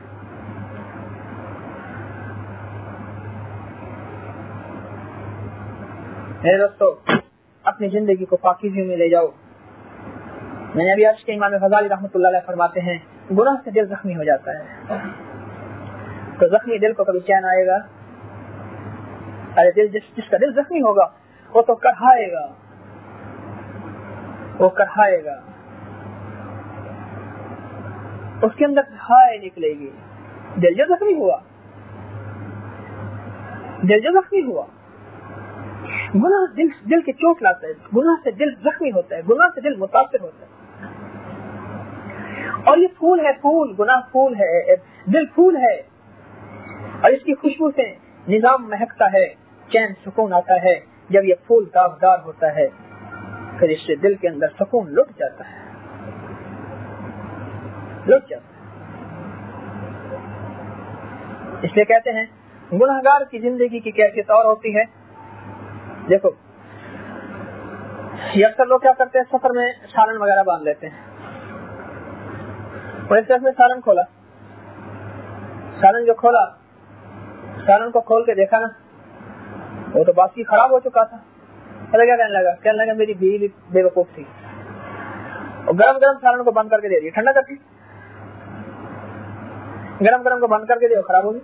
मेरे दोस्तों, अपनी जिंदगी को पाकीज़ी में ले जाओ। मैंने अभी अर्ज किया, इमाम गज़ाली रहमतुल्लाह अलैह फरमाते हैं गुनाह से दिल जख्मी हो जाता है, तो जख्मी दिल को कभी चैन आएगा? अरे दिल जिसका दिल जख्मी होगा वो तो करहाएगा, वो करहाएगा, उसके अंदर हाय निकलेगी। दिल जो जख्मी हुआ, दिल जो जख्मी हुआ, गुनाह दिल के चोट लाता है, गुनाह से दिल जख्मी होता है, गुनाह से दिल मुतासिर होता है। और ये फूल है, फूल, गुनाह फूल है, दिल फूल है, और इसकी खुशबू से निजाम महकता है, चैन सुकून आता है। जब ये फूल दागदार होता है फिर इससे दिल के अंदर सुकून लुट जाता है, लुट जाता है। इसलिए कहते हैं गुनहगार की जिंदगी की कैफियत और होती है। देखो, ये अक्सर लोग क्या करते हैं, सफर में सालन वगैरह बांध लेते हैं, और इस में सालन खोला, सालन जो खोला, सालन को खोल के देखा ना, वो तो बासी खराब हो चुका था, کیا کہنے لگا میری بیوی بیوقوف تھی اور گرم گرم سالن کو بند کر کے دے دیا, ٹھنڈا کرتی گرم گرم کو بند کر کے دے, خراب ہوگی.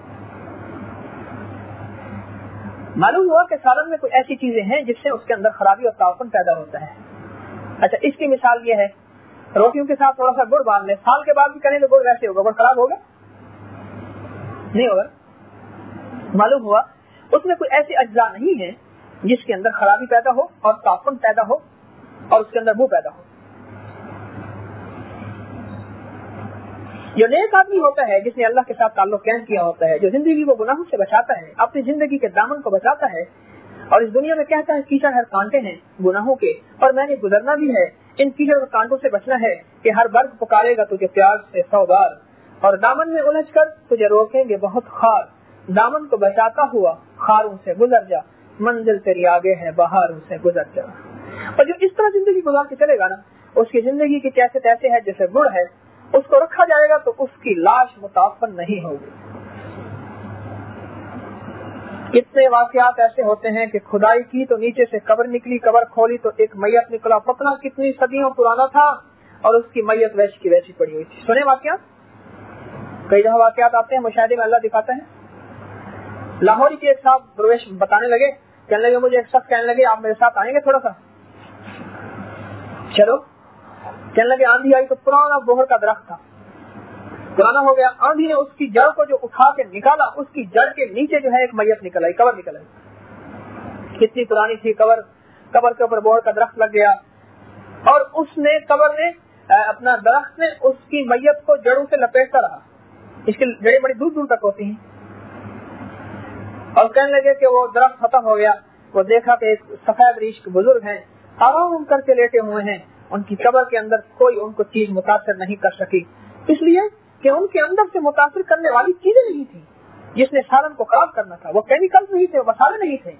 معلوم ہوا کہ سالن میں کوئی ایسی چیزیں ہیں جس سے اس کے اندر خرابی اور تعفن پیدا ہوتا ہے. اچھا اس کی مثال یہ ہے, روٹیوں کے ساتھ تھوڑا سا گڑ باندھ لیں, سال کے بعد بھی کریں تو گڑ ویسے ہوگا, گڑ خراب ہوگا نہیں ہوگا. معلوم ہوا اس میں کوئی ایسی اجزاء نہیں ہے جس کے اندر خرابی پیدا ہو اور تعفن پیدا ہو اور اس کے اندر بو پیدا ہو. جو نیک آدمی ہوتا ہے جس نے اللہ کے ساتھ تعلق قائم کیا ہوتا ہے, جو زندگی کو گناہوں سے بچاتا ہے, اپنی زندگی کے دامن کو بچاتا ہے اور اس دنیا میں کہتا ہے کیچڑ ہر کانٹے ہیں گناہوں کے اور میں نے گزرنا بھی ہے, ان کیچڑ اور کانٹوں سے بچنا ہے کہ ہر برگ پکارے گا تجھے پیار سے 100 بار اور دامن میں الجھ کر تجھے روکیں گے بہت خار. دامن کو بچاتا ہوا خاروں سے گزر جا, منزل تیری آگے ہے بہاروں سے گزر جا. اور جو اس طرح زندگی گزار کے چلے گا نا, اس کی زندگی کی کیسے ایسے ہے جیسے گڑ ہے, اس کو رکھا جائے گا تو اس کی لاش متعفن نہیں ہوگی. کتنے واقعات ایسے ہوتے ہیں کہ کھدائی کی تو نیچے سے قبر نکلی, قبر کھولی تو ایک میت نکلا, پتہ کتنی صدیوں پرانا تھا اور اس کی میت ویسی کی ویسی پڑی ہوئی تھی. سنے واقعات, کئی دفعہ واقعات آتے ہیں مشاہدے میں اللہ دکھاتا ہے. لاہوری کے ایک صاحب درویش بتانے لگے, کہنے لگے مجھے ایک شخص کہنے لگے آپ میرے ساتھ آئیں گے تھوڑا سا, چلو. کہنے لگے آندھی آئی تو پرانا بوہر کا درخت تھا, پرانا ہو گیا, آندھی نے اس کی جڑ کو جو اٹھا کے نکالا, اس کی جڑ کے نیچے جو ہے ایک میت نکل آئی, قبر نکل آئی. کتنی پرانی تھی قبر, قبر کے اوپر بوہر کا درخت لگ گیا اور اس نے قبر نے اپنا درخت نے اس کی میت کو جڑوں سے لپیٹتا رہا, اس کی جڑیں بڑی دور دور تک ہوتی ہیں. اور کہنے لگے کہ وہ درخت ختم ہو گیا, وہ دیکھا کہ ایک سفید ریش کے بزرگ ہیں, آرام کر کے لیٹے ہوئے ہیں, ان کی قبر کے اندر کوئی ان کو چیز متاثر نہیں کر سکی, اس لیے کہ ان کے اندر سے متاثر کرنے والی چیزیں نہیں تھی جس نے سالن کو خراب کرنا تھا. وہ کیمیکل نہیں تھے, وہ مسالے نہیں تھے.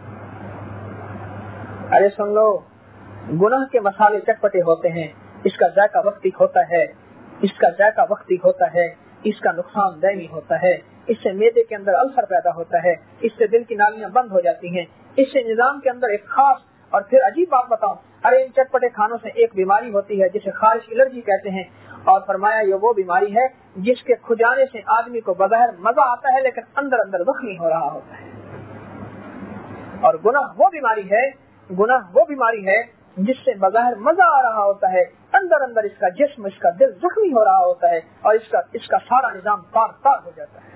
ارے سن لو, گناہ کے مسالے چٹپٹے ہوتے ہیں, اس کا ذائقہ وقتی ہوتا ہے, اس کا ذائقہ وقتی ہوتا ہے, اس کا نقصان دائمی ہوتا ہے, اس سے معدے کے اندر السر پیدا ہوتا ہے, اس سے دل کی نالیاں بند ہو جاتی ہیں, اس سے نظام کے اندر ایک خاص. اور پھر عجیب بات بتاؤں, ارے ان چٹپٹے کھانوں سے ایک بیماری ہوتی ہے جسے خارش الرجی کہتے ہیں, اور فرمایا یہ وہ بیماری ہے جس کے کھجانے سے آدمی کو بظاہر مزہ آتا ہے لیکن اندر اندر زخمی ہو رہا ہوتا ہے. اور گناہ وہ بیماری ہے جس سے بظاہر مزہ آ رہا ہوتا ہے, اندر اندر اس کا جسم, اس کا دل زخمی ہو رہا ہوتا ہے اور اس کا سارا نظام تار تار ہو جاتا ہے.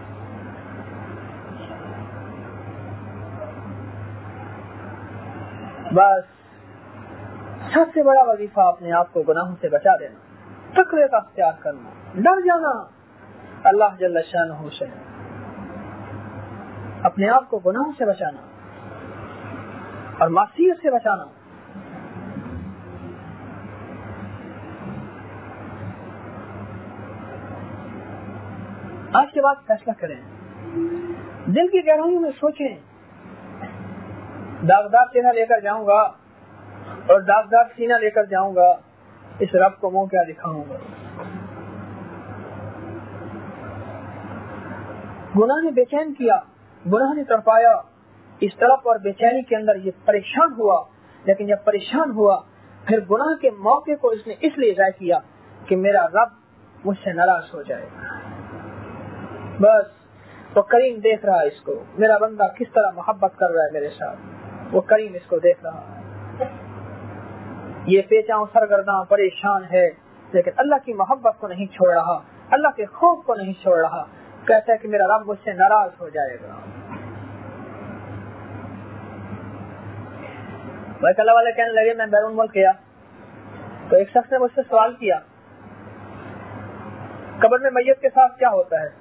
بس سب سے بڑا وظیفہ اپنے آپ کو گناہوں سے بچا دینا, تقوی کا اختیار کرنا, ڈر جانا اللہ جل شانہ سے, اپنے آپ کو گناہوں سے بچانا اور معصیت سے بچانا. آج کے بعد فیصلہ کریں, دل کی گہرائیوں میں سوچیں, داغدار چہرہ لے کر جاؤں گا اور داغدار سینہ لے کر جاؤں گا, اس رب کو منہ کیا دکھاؤں گا. گناہ نے بے چین کیا, گناہ نے تڑپایا, اس طرف اور بے چینی کے اندر یہ پریشان ہوا, لیکن جب پریشان ہوا پھر گناہ کے موقع کو اس نے اس لیے ضائع کیا کہ میرا رب مجھ سے ناراض ہو جائے گا. بس وہ کریم دیکھ رہا ہے اس کو, میرا بندہ کس طرح محبت کر رہا ہے میرے ساتھ, وہ کریم اس کو دیکھ رہا ہے. یہ پیچاؤں سرگرداں پریشان ہے لیکن اللہ کی محبت کو نہیں چھوڑ رہا, اللہ کے خوف کو نہیں چھوڑ رہا, کہتا ہے کہ میرا رب مجھ سے ناراض ہو جائے گا. اللہ والے کہنے لگے میں بیرون ملک گیا تو ایک شخص نے مجھ سے سوال کیا قبر میں میت کے ساتھ کیا ہوتا ہے.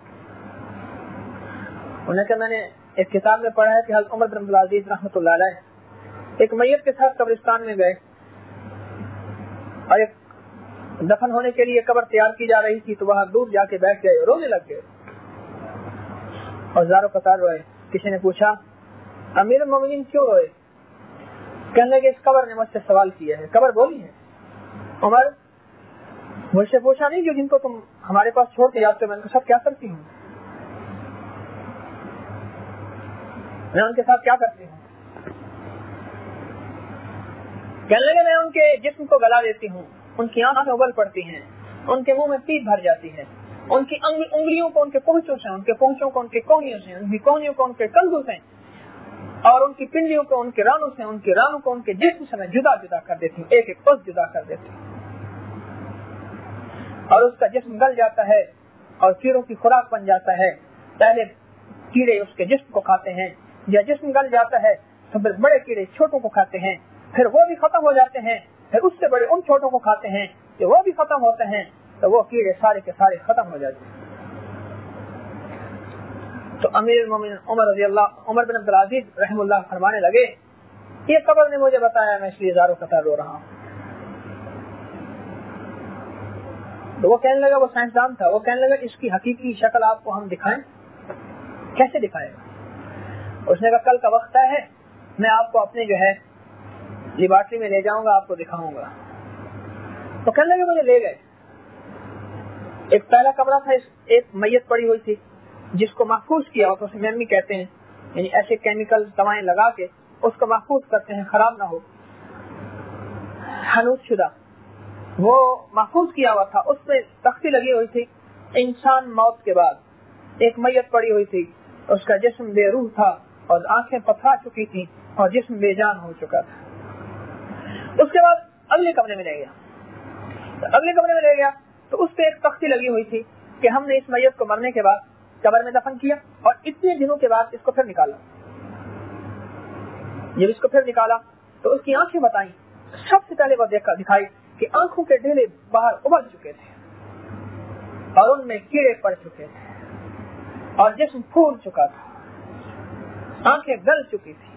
انہیں کہ میں نے ایک کتاب میں پڑھا ہے کہ حضرت عمر بن عبدالعزیز رحمۃ اللہ علیہ ایک میت کے ساتھ قبرستان میں گئے اور ایک دفن ہونے کے لیے قبر تیار کی جا رہی تھی, تو وہاں دور جا کے بیٹھ گئے, رونے لگ گئے اور زاروں قطار روئے. کسی نے پوچھا امیر المومنین کیوں روئے؟ کہنے لگے اس قبر نے مجھ سے سوال کیا ہے. قبر بولی ہے عمر مجھ سے پوچھا نہیں جو جن کو تم ہمارے پاس چھوڑ کے جاتے ہو میں ان کے ساتھ کیا کرتی ہوں, میں ان کے ساتھ کیا کرتی ہوں. کہنے لگے میں ان کے جسم کو گلا دیتی ہوں، ان کی آنکھیں ابل پڑتی ہیں، ان کے منہ میں پیپ بھر جاتی ہے، ان کی انگلیوں کو ان کے پونچوں سے، ان کے پونچوں کو ان کے کونیوں سے، ان کی کونیوں کو ان کے کندھوں سے، اور ان کی پنڈلیوں کو ان کے رانوں سے، ان کے رانوں کو ان کے جسم سے میں جدا جدا کر دیتی ہوں، ایک ایک عضو جدا کر دیتی ہوں، اور اس کا جسم گل جاتا ہے اور کیڑوں کی خوراک بن جاتا ہے۔ پہلے کیڑے اس کے جسم کو کھاتے ہیں، یا جسم گل جاتا ہے تو پھر بڑے کیڑے چھوٹوں کو کھاتے ہیں، پھر وہ بھی ختم ہو جاتے ہیں، پھر اس سے بڑے ان چھوٹوں کو کھاتے ہیں کہ وہ بھی ختم ہوتے ہیں، تو وہ کیڑے سارے کے سارے ختم ہو جاتے ہیں۔ تو امیر المومنین عمر بن عبدالعزیز رحم اللہ فرمانے لگے، یہ قبر نے مجھے بتایا، میں اس لیے زاروں قطار رو رہا ہوں۔ تو وہ کہنے لگا، وہ سائنسدان تھا، وہ کہنے لگا اس کی حقیقی شکل آپ کو ہم دکھائیں؟ کیسے دکھائے گا؟ اس نے کہا کل کا وقت ہے، میں آپ کو اپنے جو ہے لیبارٹری میں لے جاؤں گا، آپ کو دکھاؤں گا۔ تو کہنے لگے مجھے لے گئے، ایک پہلا کمرہ تھا، ایک میت پڑی ہوئی تھی جس کو محفوظ کیا ہوتا، اسے میمی کہتے ہیں، یعنی ایسے کیمیکل دوائیں لگا کے اس کو محفوظ کرتے ہیں خراب نہ ہو، حنوط شدہ، وہ محفوظ کیا ہوا تھا۔ اس پہ تختی لگی ہوئی تھی، انسان موت کے بعد ایک میت پڑی ہوئی تھی، اس کا جسم بے روح تھا اور آنکھیں پتھرا چکی تھی اور جسم بے جان ہو چکا تھا۔ اس کے بعد اگلے کمرے میں لے گیا تو اس پہ ایک تختی لگی ہوئی تھی کہ ہم نے اس میت کو مرنے کے بعد قبر میں دفن کیا اور اتنے دنوں کے بعد اس کو پھر نکالا۔ جب اس کو پھر نکالا تو اس کی آنکھیں بتائیں، سب سے پہلے وہ دکھائی کہ آنکھوں کے ڈھیلے باہر ابل چکے تھے اور ان میں کیڑے پڑ چکے تھے اور جسم پھول چکا تھا، آنکھیں گل چکی تھی۔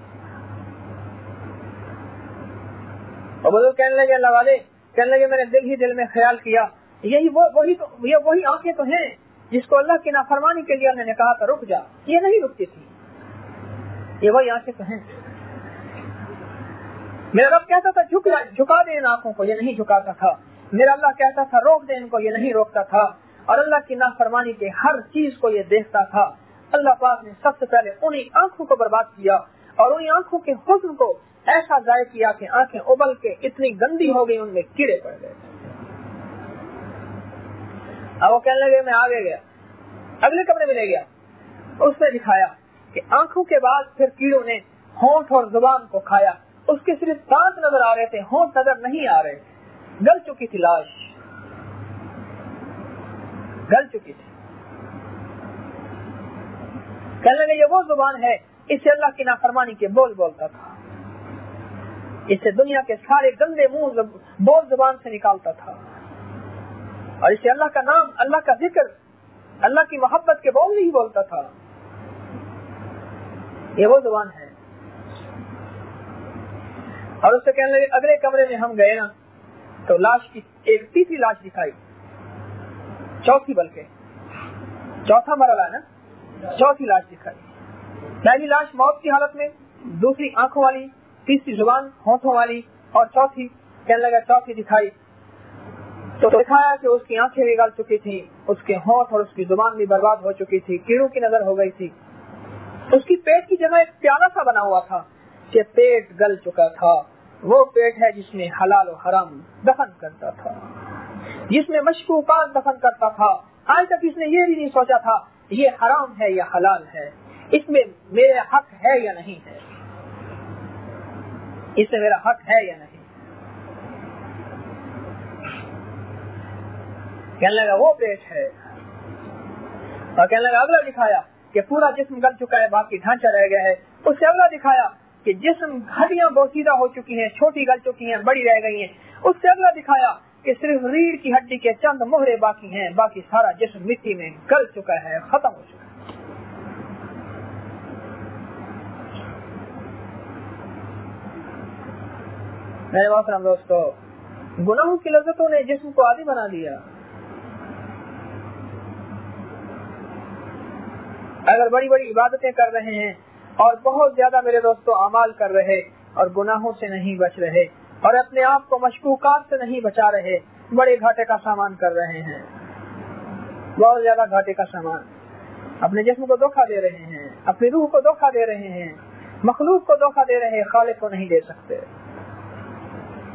اور بزرگ کہنے لگے، اللہ والے کہنے لگے، میں نے دل میں خیال کیا وہی آنکھیں تو ہیں جس کو اللہ کی نافرمانی کے لیے نے کہا تھا رک جا، یہ نہیں رکتی تھی، یہ وہی آنکھیں تو ہیں۔ میرا رب کہتا تھا جھکا دے ان آنکھوں کو، یہ نہیں جھکاتا تھا۔ میرا اللہ کہتا تھا روک دے ان کو، یہ نہیں روکتا تھا۔ اور اللہ کی نافرمانی کے ہر چیز کو یہ دیکھتا تھا۔ اللہ پاک نے سب سے پہلے انہی آنکھوں کو برباد کیا اور انہی آنکھوں کے حسن کو ایسا ضائع کیا کہ آنکھیں ابل کے اتنی گندی ہو گئی، ان میں کیڑے پڑ گئے۔ اب وہ کہنے لگے، میں آگے گیا، اگلے کمرے میں لے گیا، اس نے دکھایا کہ آنکھوں کے بعد پھر کیڑوں نے ہونٹ اور زبان کو کھایا، اس کے صرف دانت نظر آ رہے تھے، ہونٹ نظر نہیں آ رہے تھے، گل چکی تھی لاش، گل چکی تھی۔ کہنے لگے یہ وہ زبان ہے، اس سے اللہ کی نافرمانی کے بول بولتا تھا، اس سے دنیا کے سارے گندے منہ بول زبان سے نکالتا تھا، اور اس سے اللہ کا نام، اللہ کا ذکر، اللہ کی محبت کے بول نہیں بولتا تھا۔ یہ وہ زبان ہے۔ اور اس سے کہنے لگے اگلے کمرے میں ہم گئے نا تو لاش کی ایک تیسری لاش دکھائی، چوتھی، بلکہ چوتھا مرحلہ ہے نا، چوتھی لاش دکھائی۔ پہلی لاش موت کی حالت میں، دوسری آنکھوں والی، تیسری زبان ہونٹوں والی، اور چوتھی کہنے لگا چوتھی دکھائی تو دکھایا کہ اس کی آنکھیں بھی گل چکی تھی، اس کے ہونٹ اور اس کی زبان بھی برباد ہو چکی تھی، کیڑوں کی نظر ہو گئی تھی۔ اس کی پیٹ کی جگہ ایک پیالہ سا بنا ہوا تھا کہ پیٹ گل چکا تھا، وہ پیٹ ہے جس میں حلال و حرام دفن کرتا تھا، جس میں مشکوکات دفن کرتا تھا۔ آج تک اس نے یہ بھی نہیں سوچا تھا یہ حرام ہے یا حلال ہے، اس میں میرا حق ہے یا نہیں ہے، اس میں میرا حق ہے یا نہیں۔ کہنے لگا وہ پیٹ ہے، اور کہنے لگا اگلا دکھایا کہ پورا جسم گل چکا ہے، باقی ڈھانچہ رہ گیا ہے۔ اس سے اگلا دکھایا کہ جسم ہڈیاں بوسیدہ ہو چکی ہیں، چھوٹی گل چکی ہیں، بڑی رہ گئی ہیں۔ اس سے اگلا دکھایا کہ صرف ریڑھ کی ہڈی کے چند مہرے باقی ہیں، باقی سارا جسم مٹی میں گل چکا ہے، ختم ہو چکا ہے۔ میرے محترم دوستو، گناہوں کی لذتوں نے جسم کو عادی بنا دیا۔ اگر بڑی بڑی عبادتیں کر رہے ہیں اور بہت زیادہ میرے دوستو اعمال کر رہے اور گناہوں سے نہیں بچ رہے اور اپنے آپ کو مشکوکات سے نہیں بچا رہے، بڑے گھاٹے کا سامان کر رہے ہیں، بہت زیادہ گھاٹے کا سامان، اپنے جسم کو دھوکہ دے رہے ہیں، اپنی روح کو دھوکہ دے رہے ہیں، مخلوق کو دھوکہ دے رہے ہیں، خالق کو نہیں دے سکتے۔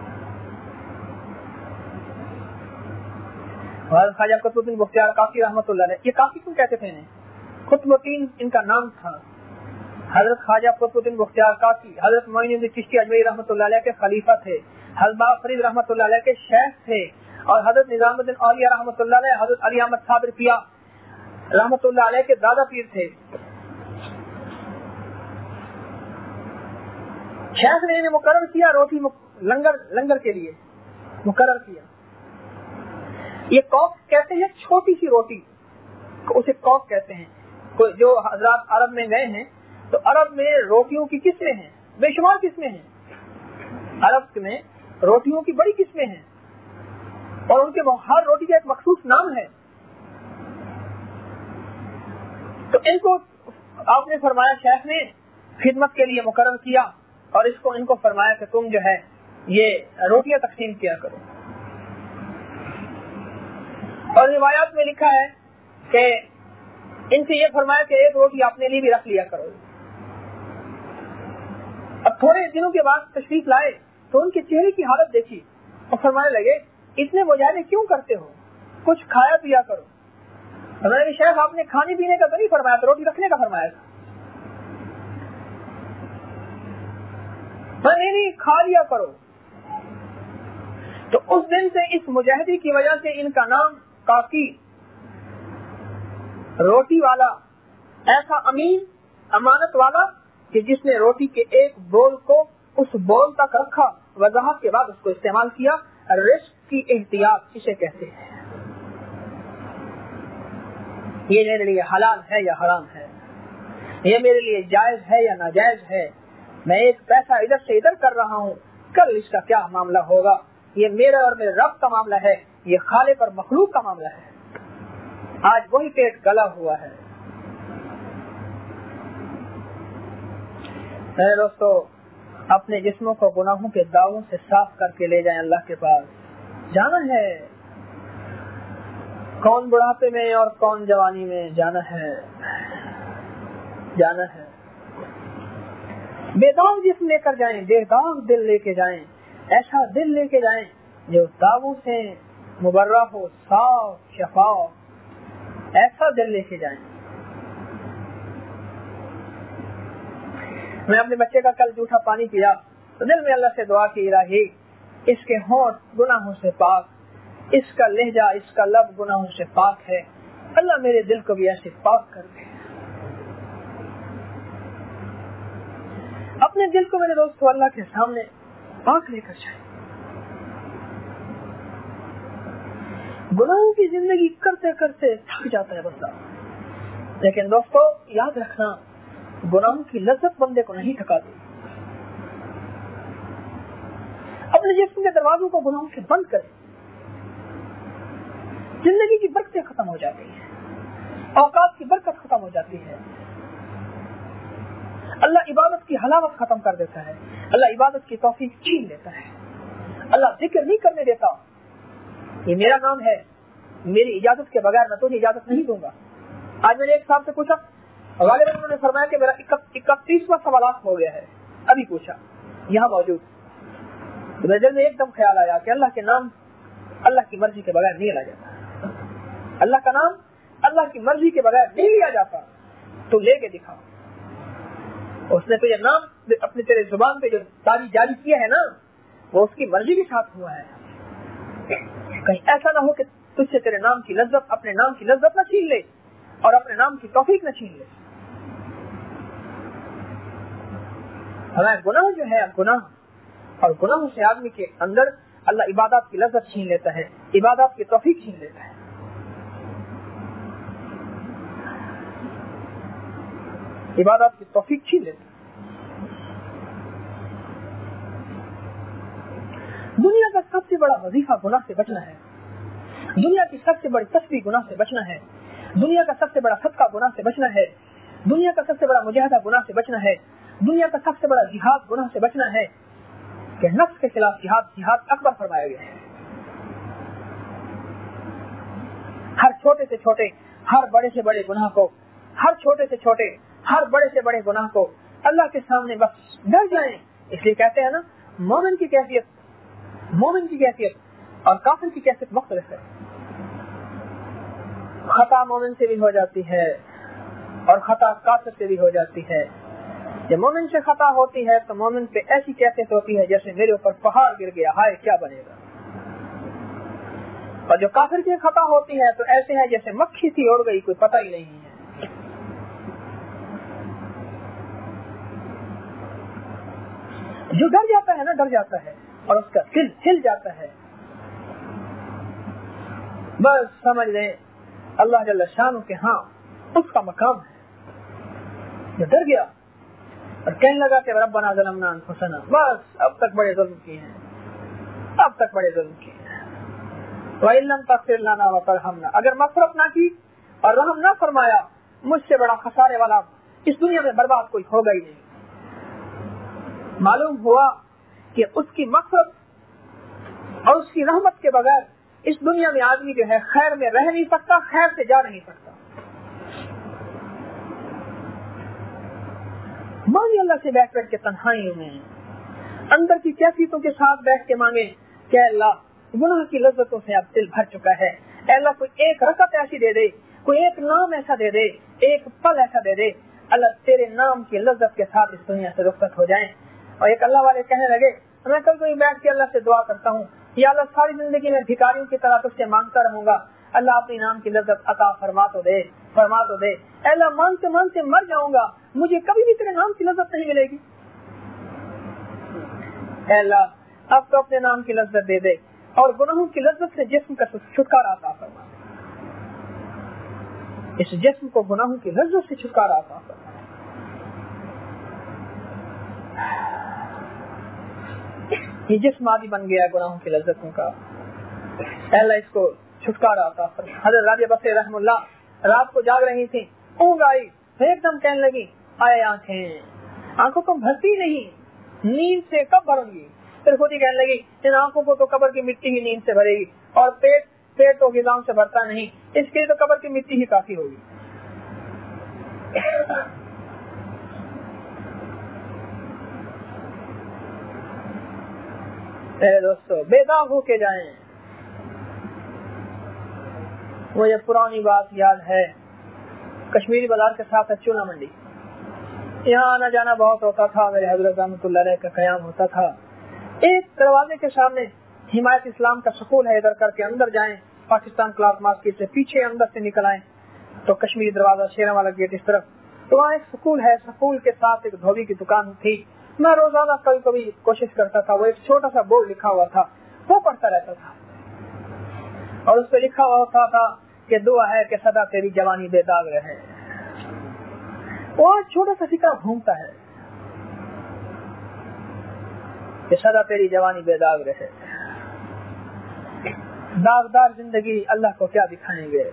خواجہ قطب الدین بختیار کافی رحمۃ اللہ علیہ، یہ کافی کیوں کہتے تھے انہیں؟ قطب الدین ان کا نام تھا. حضرت خواجہ قطب الدین بختیار کافی حضرت معین الدین چشتی اجمیری رحمۃ اللہ علیہ کے خلیفہ تھے، حضرت بابا فرید رحمۃ اللہ علیہ کے شیخ تھے، اور حضرت نظام الدین اولیاء رحمۃ اللہ علیہ حضرت علی احمد صابر پیا رحمۃ اللہ علیہ کے دادا پیر تھے. شیخ نے انہیں مقرر کیا روٹی لنگر کے لیے مقرر کیا. یہ کوک کہتے ہیں چھوٹی سی روٹی اسے کوک کہتے ہیں. جو حضرات عرب میں گئے ہیں تو عرب میں روٹیوں کی قسمیں ہیں، بے شمار قسمیں ہیں. عرب میں روٹیوں کی بڑی قسمیں ہیں اور ان کے ہر روٹی کا ایک مخصوص نام ہے. تو ان کو آپ نے فرمایا، شیخ نے خدمت کے لیے مقرر کیا اور ان کو فرمایا کہ تم جو ہے یہ روٹیاں تقسیم کیا کرو. اور روایات میں لکھا ہے کہ ان سے یہ فرمایا کہ ایک روٹی اپنے لیے بھی رکھ لیا کرو. اب تھوڑے دنوں کے بعد تشریف لائے تو ان کے چہرے کی حالت دیکھی اور فرمانے لگے اتنے مظاہرے کیوں کرتے ہو، کچھ کھایا پیا کرو. ہمارے شیخ آپ نے کھانے پینے کا تو نہیں فرمایا تھا، روٹی رکھنے کا فرمایا تھا. نہیں کھا لیا کرو. تو اس دن سے اس مجاہدی کی وجہ سے ان کا نام کافی روٹی والا، ایسا امین امانت والا کہ جس نے روٹی کے ایک بول کو اس بول تک رکھا، وضاحت کے بعد اس کو استعمال کیا. رزق کی احتیاط اسے کہتے ہیں. یہ میرے لیے حلال ہے یا حرام ہے، یہ میرے لیے جائز ہے یا ناجائز ہے، میں ایک پیسہ ادھر سے ادھر کر رہا ہوں، کل اس کا کیا معاملہ ہوگا. یہ میرا اور میرے رب کا معاملہ ہے، یہ خالق اور مخلوق کا معاملہ ہے. آج وہی پیٹ گلا ہوا ہے. میرے دوستو، اپنے جسموں کو گناہوں کے داغوں سے صاف کر کے لے جائیں اللہ کے پاس. جانا ہے، کون بڑھاپے میں اور کون جوانی میں جانا ہے. بے داغ جسم لے کر جائیں، بے داغ دل لے کے جائیں، ایسا دل لے کے جائیں جو داغوں سے مبرہ ہو، صاف شفاف، ایسا دل لے کے جائیں. میں اپنے بچے کا کل جھوٹا پانی پیا تو دل میں اللہ سے دعا کی، الہی اس کے ہونٹ گناہوں سے پاک، اس کا لہجہ، اس کا لب گناہوں سے پاک ہے. اللہ میرے دل کو بھی ایسے پاک کر دے. اپنے دل کو میرے دوستو اللہ کے سامنے پاک لے کر جائیں. گناہوں کی زندگی کرتے کرتے تھک جاتا ہے بندہ، لیکن دوستو یاد رکھنا گناہوں کی لذت بندے کو نہیں تھکاتی. اپنے جسم کے دروازوں کو گناہوں سے بند کریں، زندگی کی برکتیں ختم ہو جاتی ہیں، اوقات کی برکت ختم ہو جاتی ہے. اللہ عبادت کی حلاوت ختم کر دیتا ہے، اللہ عبادت کی توفیق چھین لیتا ہے. اللہ ذکر نہیں کرنے دیتا. یہ میرا نام ہے، میری اجازت کے بغیر میں تجھے اجازت نہیں دوں گا. آج میں نے ایک صاحب سے پوچھا، غالباً انہوں نے فرمایا کہ میرا 31واں سوالات ہو گیا ہے. ابھی پوچھا یہاں موجود، تو میرے دل میں ایک دم خیال آیا کہ اللہ کے نام اللہ کی مرضی کے بغیر نہیں لیا جاتا. اللہ کا نام اللہ کی مرضی کے بغیر نہیں لیا جاتا. تو لے کے دکھا. اس نے تجھے نام اپنے تیرے زبان پہ جو جاری کیا ہے نا، وہ اس کی مرضی کے ساتھ ہوا ہے. کہیں ایسا نہ ہو کہ تجھ سے تیرے نام کی لذت، اپنے نام کی لذت نہ چھین لے اور اپنے نام کی توفیق نہ چھین لے. ہمارا گناہ جو ہے گناہ، اور گناہوں سے آدمی کے اندر اللہ عبادات کی لذت چھین لیتا ہے، عبادات کی توفیق چھین لیتا ہے. عبادات کی توفیق چھین لیتا ہے. دنیا کا سب سے بڑا وظیفہ گناہ سے بچنا ہے. دنیا کی سب سے بڑی تسبیح گناہ سے بچنا ہے. دنیا کا سب سے بڑا صدقہ گناہ سے بچنا ہے. دنیا کا سب سے بڑا مجاہدہ گناہ سے بچنا ہے. دنیا کا سب سے بڑا جہاد گناہ سے بچنا ہے. کہ نفس کے خلاف جہاد اکبر فرمایا گیا ہے. ہر چھوٹے سے چھوٹے، ہر بڑے سے بڑے گناہ کو، ہر چھوٹے سے چھوٹے، ہر بڑے سے بڑے گناہ کو اللہ کے سامنے بس ڈر جائیں. اس لیے کہتے ہیں نا، مومن کی کیفیت اور کافر کی کیفیت مختلف ہے. خطا مومن سے بھی ہو جاتی ہے اور خطا کافر سے بھی ہو جاتی ہے. جب مومن سے خطا ہوتی ہے تو مومن پہ ایسی کیفیت ہوتی ہے جیسے میرے اوپر پہاڑ گر گیا، ہائے کیا بنے گا. اور جو کافر کی خطا ہوتی ہے تو ایسے ہے جیسے مکھی تھی اڑ گئی، کوئی پتہ ہی نہیں ہے. جو ڈر جاتا ہے نا، ڈر جاتا ہے اور اس کا دل ہل جاتا ہے، بس سمجھ لیں اللہ جل شانہ کے ہاں اس کا مقام ہے. جو ڈر گیا اور کہنے لگا کہ ربنا ظلمنا انفسنا، بس اب تک بڑے ظلم کیے ہیں، اب تک بڑے ظلم کیے ہیں. وَإِن لَّمْ تَغْفِرْ لَنَا وَتَرْحَمْنَا، اگر مغفرت نہ کی اور رحم نہ فرمایا، مجھ سے بڑا خسارے والا اس دنیا میں برباد کوئی ہوگا ہی نہیں. معلوم ہوا کہ اس کی مغفرت اور اس کی رحمت کے بغیر اس دنیا میں آدمی جو ہے خیر میں رہ نہیں سکتا، خیر سے جا نہیں سکتا. مانگے اللہ سے بیٹھ کے تنہائی میں اندر کی کیفیتوں کے ساتھ بیٹھ کے مانگے کہ اللہ گناہ کی لذتوں سے اب دل بھر چکا ہے، اے اللہ کوئی ایک رکعت ایسی دے دے، کوئی ایک نام ایسا دے دے، ایک پل ایسا دے دے، اللہ تیرے نام کی لذت کے ساتھ اس دنیا سے رخصت ہو جائیں. اور ایک اللہ والے کہنے لگے میں کل کوئی بیٹھ کے اللہ سے دعا کرتا ہوں، یا اللہ ساری زندگی میں بھکاریوں کی طرح تجھ سے مانگتا رہوں گا، اللہ اپنی نام کی لذت عطا فرما تو دے، فرما تو دے. اے اللہ مانگتے مانگتے مر جاؤں گا، مجھے کبھی بھی تیرے نام کی لذت نہیں ملے گی. اے اللہ اب تو اپنے نام کی لذت دے دے اور گناہوں کی لذت سے جسم کا چھٹکارا عطا فرما، اس جسم کو گناہوں کی لذت سے چھٹکارا عطا فرما. یہ جسم عادی بن گیا گناہوں کی لذتوں کا، اے اللہ اس کو چھٹکارا عطا فرما. حضرت رابعہ بصری رحم اللہ رات کو جاگ رہی تھی، اونگ آئی تو ایک دم کہنے لگی آئے آنکھوں کو بھرتی نہیں، نیند سے کب بھروں گی؟ پھر خود ہی کہنے لگی ان آنکھوں کو تو قبر کی مٹی ہی نیند سے بھرے گی، اور پیٹ تو غذاؤں سے بھرتا نہیں، اس کے لیے تو قبر کی مٹی ہی کافی ہوگی. اے دوستو بے داغ ہو کے جائیں. مجھے پرانی بات یاد ہے، کشمیری بازار کے ساتھ چونا منڈی، یہاں آنا جانا بہت ہوتا تھا، میرے حضرت رحمۃ اللہ علیہ کا قیام ہوتا تھا. ایک دروازے کے سامنے حمایت اسلام کا سکول ہے، ادھر کر کے اندر جائیں، پاکستان کلاس مارکیٹ سے پیچھے اندر سے نکل آئیں تو کشمیری دروازہ شیروں والا گیٹ اس طرف، تو وہاں ایک سکول ہے، سکول کے ساتھ ایک دھوبی کی دکان تھی. میں روزانہ کبھی کبھی کوشش کرتا تھا، وہ ایک چھوٹا سا بورڈ لکھا ہوا تھا وہ پڑھتا رہتا تھا، اور اس پہ لکھا ہوا ہوتا تھا کہ دعا ہے کہ سدا تیری جوانی بے داغ رہے. وہ چھوٹا سا فکر گھومتا ہے کہ سدا تیری جوانی بے داغ رہے. داغدار زندگی اللہ کو کیا دکھائیں گے؟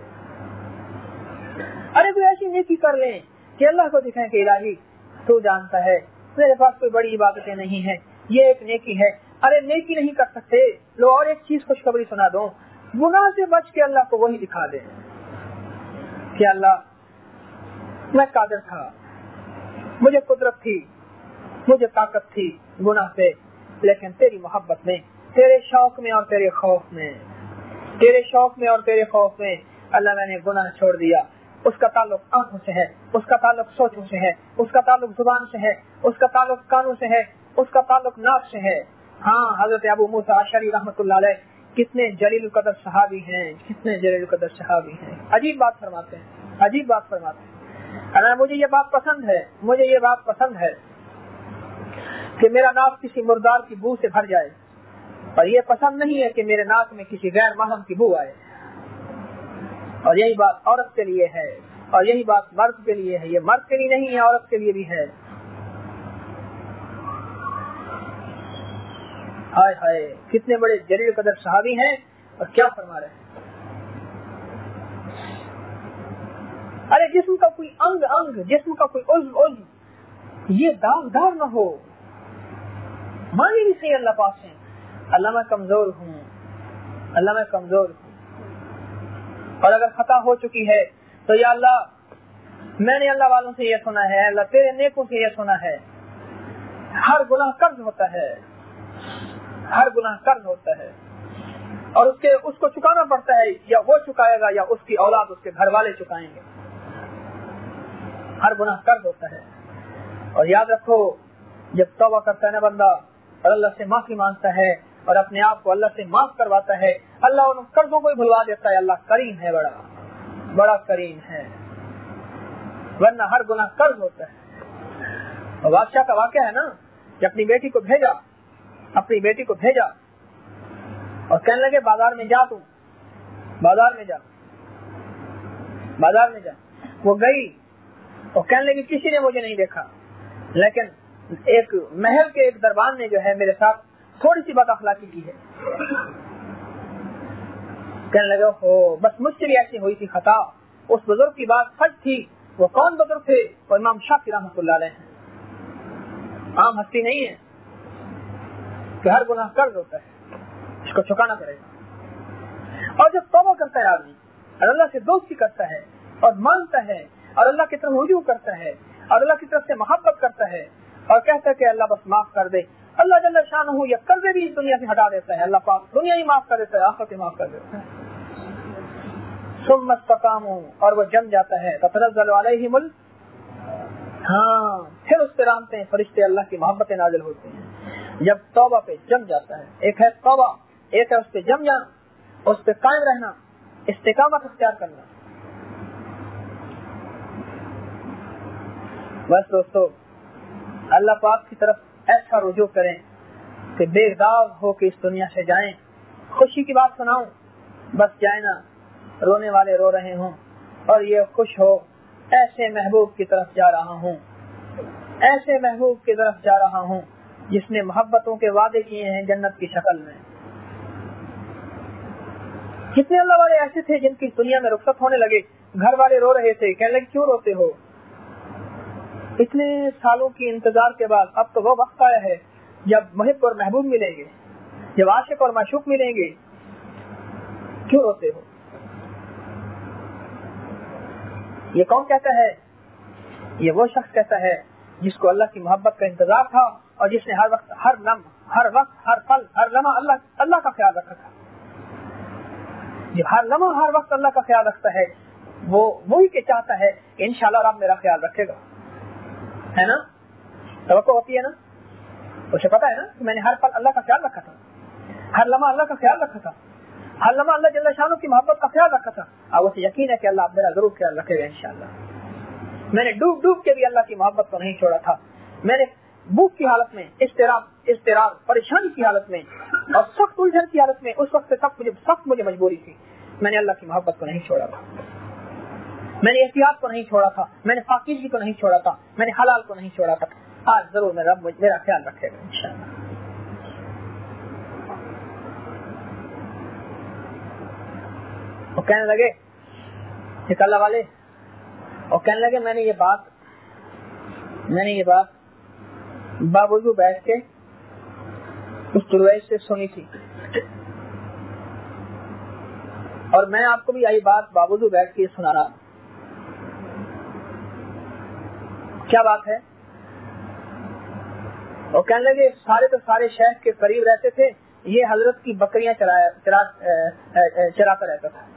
ارے کوئی ایسی نیکی کر لیں کہ اللہ کو دکھائیں کہ الہی تو جانتا ہے میرے پاس کوئی بڑی عبادتیں نہیں ہیں، یہ ایک نیکی ہے. ارے نیکی نہیں کر سکتے لو، اور ایک چیز خوشخبری سنا دو، گناہ سے بچ کے اللہ کو وہی دکھا دیں کہ اللہ میں قادر تھا، مجھے قدرت تھی، مجھے طاقت تھی گناہ سے، لیکن تیری محبت میں، تیرے شوق میں اور تیرے خوف میں، تیرے شوق میں اور تیرے خوف میں اللہ میں نے گناہ چھوڑ دیا. اس کا تعلق آنکھوں سے ہے، اس کا تعلق سوچوں سے ہے، اس کا تعلق زبان سے ہے، اس کا تعلق کانوں سے ہے، اس کا تعلق ناک سے ہے. ہاں حضرت ابو موسیٰ اشعری رحمۃ اللہ علیہ کتنے جلیل القدر صحابی ہیں، کتنے جلیل القدر صحابی ہیں، عجیب بات فرماتے ہیں، عجیب بات فرماتے ہیں. مجھے یہ بات پسند ہے، مجھے یہ بات پسند ہے کہ میرا ناک کسی مردار کی بو سے بھر جائے، اور یہ پسند نہیں ہے کہ میرے ناک میں کسی غیر محرم کی بو آئے. اور یہی بات عورت کے لیے ہے، اور یہی بات مرد کے لیے ہے. یہ مرد کے لیے نہیں ہے، عورت کے لیے بھی ہے. ہائے ہائے کتنے بڑے جلیل قدر صحابی ہیں اور کیا فرما رہے ہیں. ارے جسم کا کوئی انگ جسم کا کوئی عضو یہ داغدار نہ ہو. مانی بھی صحیح اللہ پاس ہیں، اللہ میں کمزور ہوں، اللہ میں کمزور ہوں، اور اگر خطا ہو چکی ہے تو یا اللہ میں نے اللہ والوں سے یہ سنا ہے، اللہ تیرے نیکوں سے یہ سنا ہے، ہر گناہ قرض ہوتا ہے، ہر گناہ قرض ہوتا ہے. اور اس کو چکانا پڑتا ہے، یا وہ چکائے گا یا اس کی اولاد، اس کے گھر والے چکائیں گے. ہر گناہ قرض ہوتا ہے. اور یاد رکھو جب توبہ کرتا ہے نا بندہ اور اللہ سے معافی مانگتا ہے اور اپنے آپ کو اللہ سے معاف کرواتا ہے، اللہ ان قرضوں کو ہی بھلوا دیتا ہے. اللہ کریم ہے، بڑا بڑا کریم ہے، ورنہ ہر گناہ قرض ہوتا ہے. اور بادشاہ کا واقعہ ہے نا کہ اپنی بیٹی کو بھیجا اور کہنے لگے بازار میں جا، بازار میں جا. وہ گئی اور کہنے لگی کسی نے مجھے نہیں دیکھا، لیکن ایک محل کے ایک دربان نے جو ہے میرے ساتھ تھوڑی سی بد اخلاقی کی ہے. کہنے لگے بس مجھ سے بھی ایسی ہوئی تھی خطا. اس بزرگ کی بات سچ تھی. وہ کون بزرگ تھے؟ وہ امام شافعی رحمۃ اللہ علیہ ہیں. عام ہستی نہیں ہے کہ ہر گناہ قرض ہوتا ہے، اس کو چکانا پڑے گا. اور جب توبہ کرتا ہے آدمی اور اللہ سے دوستی کرتا ہے اور مانتا ہے اور اللہ کی طرف رجوع کرتا ہے اور اللہ کی طرف سے محبت کرتا ہے اور کہتا ہے کہ اللہ بس معاف کر دے، اللہ جل شانہ یہ قرضے بھی اس دنیا سے ہٹا دیتا ہے. اللہ پاک دنیا ہی معاف کر دیتا ہے، آخرت ہی معاف کر دیتا ہے. ثم استقاموا، اور وہ جم جاتا ہے. تتنزل علیہم پھر اس پہ رحمتیں ہیں، فرشتے اللہ کی محبتیں نازل ہوتے ہیں جب توبہ پہ جم جاتا ہے. ایک ہے توبہ، ایک ہے اس پہ جم جانا، اس پہ قائم رہنا، استقامت اختیار کرنا. بس دوستو اللہ پاک کی طرف ایسا رجوع کریں کہ بے داغ ہو کے اس دنیا سے جائیں. خوشی کی بات سناؤں، بس جائیں نا، رونے والے رو رہے ہوں اور یہ خوش ہو ایسے محبوب کی طرف جا رہا ہوں، ایسے محبوب کی طرف جا رہا ہوں جس نے محبتوں کے وعدے کیے ہیں جنت کی شکل میں. کتنے اللہ والے ایسے تھے جن کی دنیا میں رخصت ہونے لگے، گھر والے رو رہے تھے، کہنے لگے کیوں روتے ہو؟ اتنے سالوں کی انتظار کے بعد اب تو وہ وقت آیا ہے جب محب اور محبوب ملیں گے، جب عاشق اور معشوق ملیں گے، کیوں روتے ہو؟ یہ کون کہتا ہے؟ یہ وہ شخص کہتا ہے جس کو اللہ کی محبت کا انتظار تھا اور جس نے ہر وقت ہر پل ہر لمحہ اللہ کا خیال رکھا تھا. جب ہر لمحہ ہر وقت اللہ کا خیال رکھتا ہے وہی کہ چاہتا ہے کہ انشاءاللہ رب میرا خیال رکھے گا، ہے نا؟ توقع ہوتی ہے نا، اسے پتا ہے نا کہ میں نے ہر پل اللہ کا خیال رکھا تھا، ہر لمحہ اللہ کا خیال رکھا تھا، ہر لمحہ اللہ جل شانہ کی محبت کا خیال رکھا تھا. اور اسے یقین ہے کہ اللہ میرا ضرور خیال رکھے گا انشاءاللہ. میں نے ڈوب کے بھی اللہ کی محبت کو نہیں چھوڑا تھا. میں نے بھوک کی حالت میں، اضطراب پریشانی کی حالت میں اور سخت الجھن کی حالت میں، اس وقت سخت مجھے مجبوری تھی، میں نے اللہ کی محبت کو نہیں چھوڑا تھا، میں نے احتیاط کو نہیں چھوڑا تھا، میں نے پاکیزگی کو نہیں چھوڑا تھا، میں نے حلال کو نہیں چھوڑا تھا. آج ضرور میرا رب میرا خیال رکھے گا انشاءاللہ. وہ کہنے لگے ایک اللہ والے، اور کہنے لگے میں نے یہ بات باوضو بیٹھ کے اس درویش سے سنی تھی، اور میں آپ کو بھی یہی بات باوضو بیٹھ کے سنا رہا. کیا بات ہے؟ اور کہنے لگے سارے شہر کے قریب رہتے تھے، یہ حضرت کی بکریاں چراتا رہتا تھا،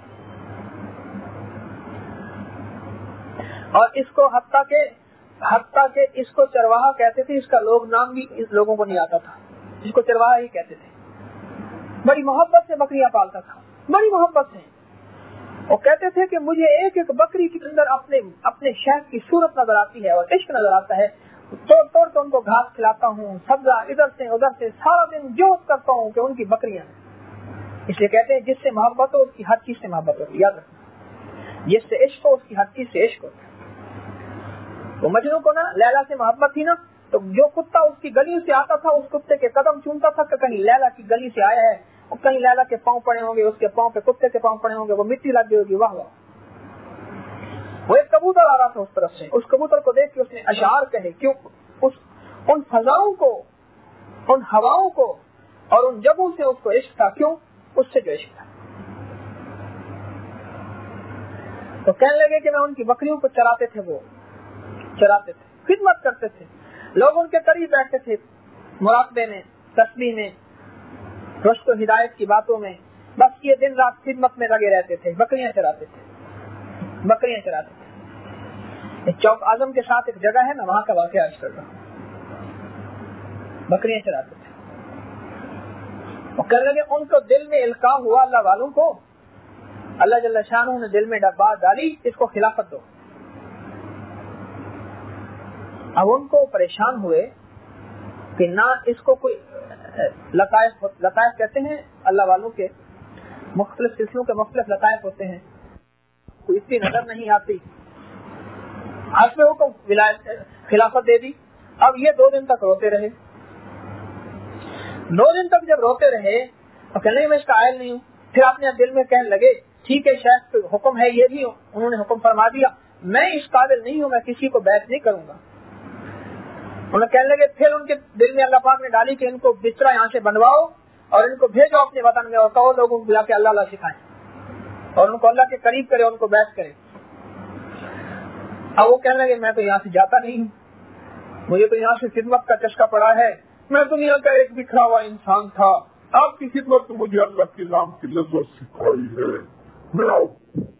اور اس کو حتیٰ کہ اس کو چرواہا کہتے تھے. اس کا نام بھی اس لوگوں کو نہیں آتا تھا، اس کو چرواہا ہی کہتے تھے. بڑی محبت سے بکریاں پالتا تھا، بڑی محبت سے. وہ کہتے تھے کہ مجھے ایک ایک بکری کے اندر اپنے شہد کی صورت نظر آتی ہے اور عشق نظر آتا ہے. توڑ ان کو گھاس کھلاتا ہوں، سبزہ ادھر سے سارا دن جوش کرتا ہوں کہ ان کی بکریاں ہیں. اس لیے کہتے ہیں جس سے محبت ہو اس کی ہر چیز سے محبت ہوتی ہے. یاد رکھنا، جس سے عشق ہو اس کی ہر چیز سے عشق ہوتا ہے. وہ مجنوں کو نا لیلا سے محبت تھی نا، تو جو کتا اس کی گلی سے آتا تھا اس کتے کے قدم چومتا تھا کہ کہیں لیلا کی گلی سے آیا ہے، اور کہیں لیلا کے پاؤں پڑے ہوں گے، اس کے پاؤں پہ کتے کے پاؤں پڑے ہوں گے، وہ مٹی لگ گئی ہوگی. واہ واہ. وہ ایک کبوتر آ رہا تھا اس طرف سے، اس کبوتر کو دیکھ کے اس نے اشعار کہے. کیوں؟ ان فضاؤں کو، ان ہواؤں کو اور ان جگہوں سے اس کو عشق تھا. کیوں؟ اس سے جو عشق تھا. تو کہنے لگے کہ میں ان کی بکریوں کو چراتے تھے، خدمت کرتے تھے، لوگ ان کے قریب بیٹھتے تھے، مراقبے میں، تسبیح میں، رشد و ہدایت کی باتوں میں، بس یہ دن رات خدمت میں لگے رہتے تھے، بکریاں چراتے تھے۔ چوک اعظم کے ساتھ ایک جگہ ہے نا، وہاں کا واقعہ عرض کر رہا ہوں۔ بکریاں چراتے تھے، اور کہنے لگے ان کو دل میں القاء ہوا، اللہ والوں کو اللہ جل شانہ نے دل میں بات ڈالی، اس کو خلافت دو۔ اب ان کو پریشان ہوئے کہ نہ اس کو کوئی لطائف کہتے ہیں اللہ والوں کے، مختلف سلسلوں کے مختلف لطائف ہوتے ہیں، کوئی اس کی نظر نہیں آتی، آج میں حکم خلافت دے دی۔ اب یہ 2 دن تک روتے رہے، 2 دن تک جب روتے رہے تو کہنے میں اس کا عائل نہیں ہوں۔ پھر اپنے دل میں کہنے لگے ٹھیک ہے شیخ حکم ہے، یہ بھی انہوں نے حکم فرما دیا، میں اس قابل نہیں ہوں، میں کسی کو بیعت نہیں کروں گا۔ انہوں کہنے لگے، پھر ان کے دل میں اللہ پاک نے ڈالی کہ ان کو بستر یہاں سے بنواؤ اور ان کو بھیجو اپنے وطن میں، اور کہو لوگوں کو بلا کے اللہ اللہ سکھائیں اور ان کو اللہ کے قریب کرے، ان کو بیعت کرے۔ اب وہ کہنے لگے میں تو یہاں سے جاتا نہیں ہوں، مجھے تو یہاں سے خدمت کا چسکا پڑا ہے، میں دنیا کا ایک بکھرا ہوا انسان تھا، آپ کی خدمت تو مجھے اللہ کے نام کی لذت سکھائی ہے، میں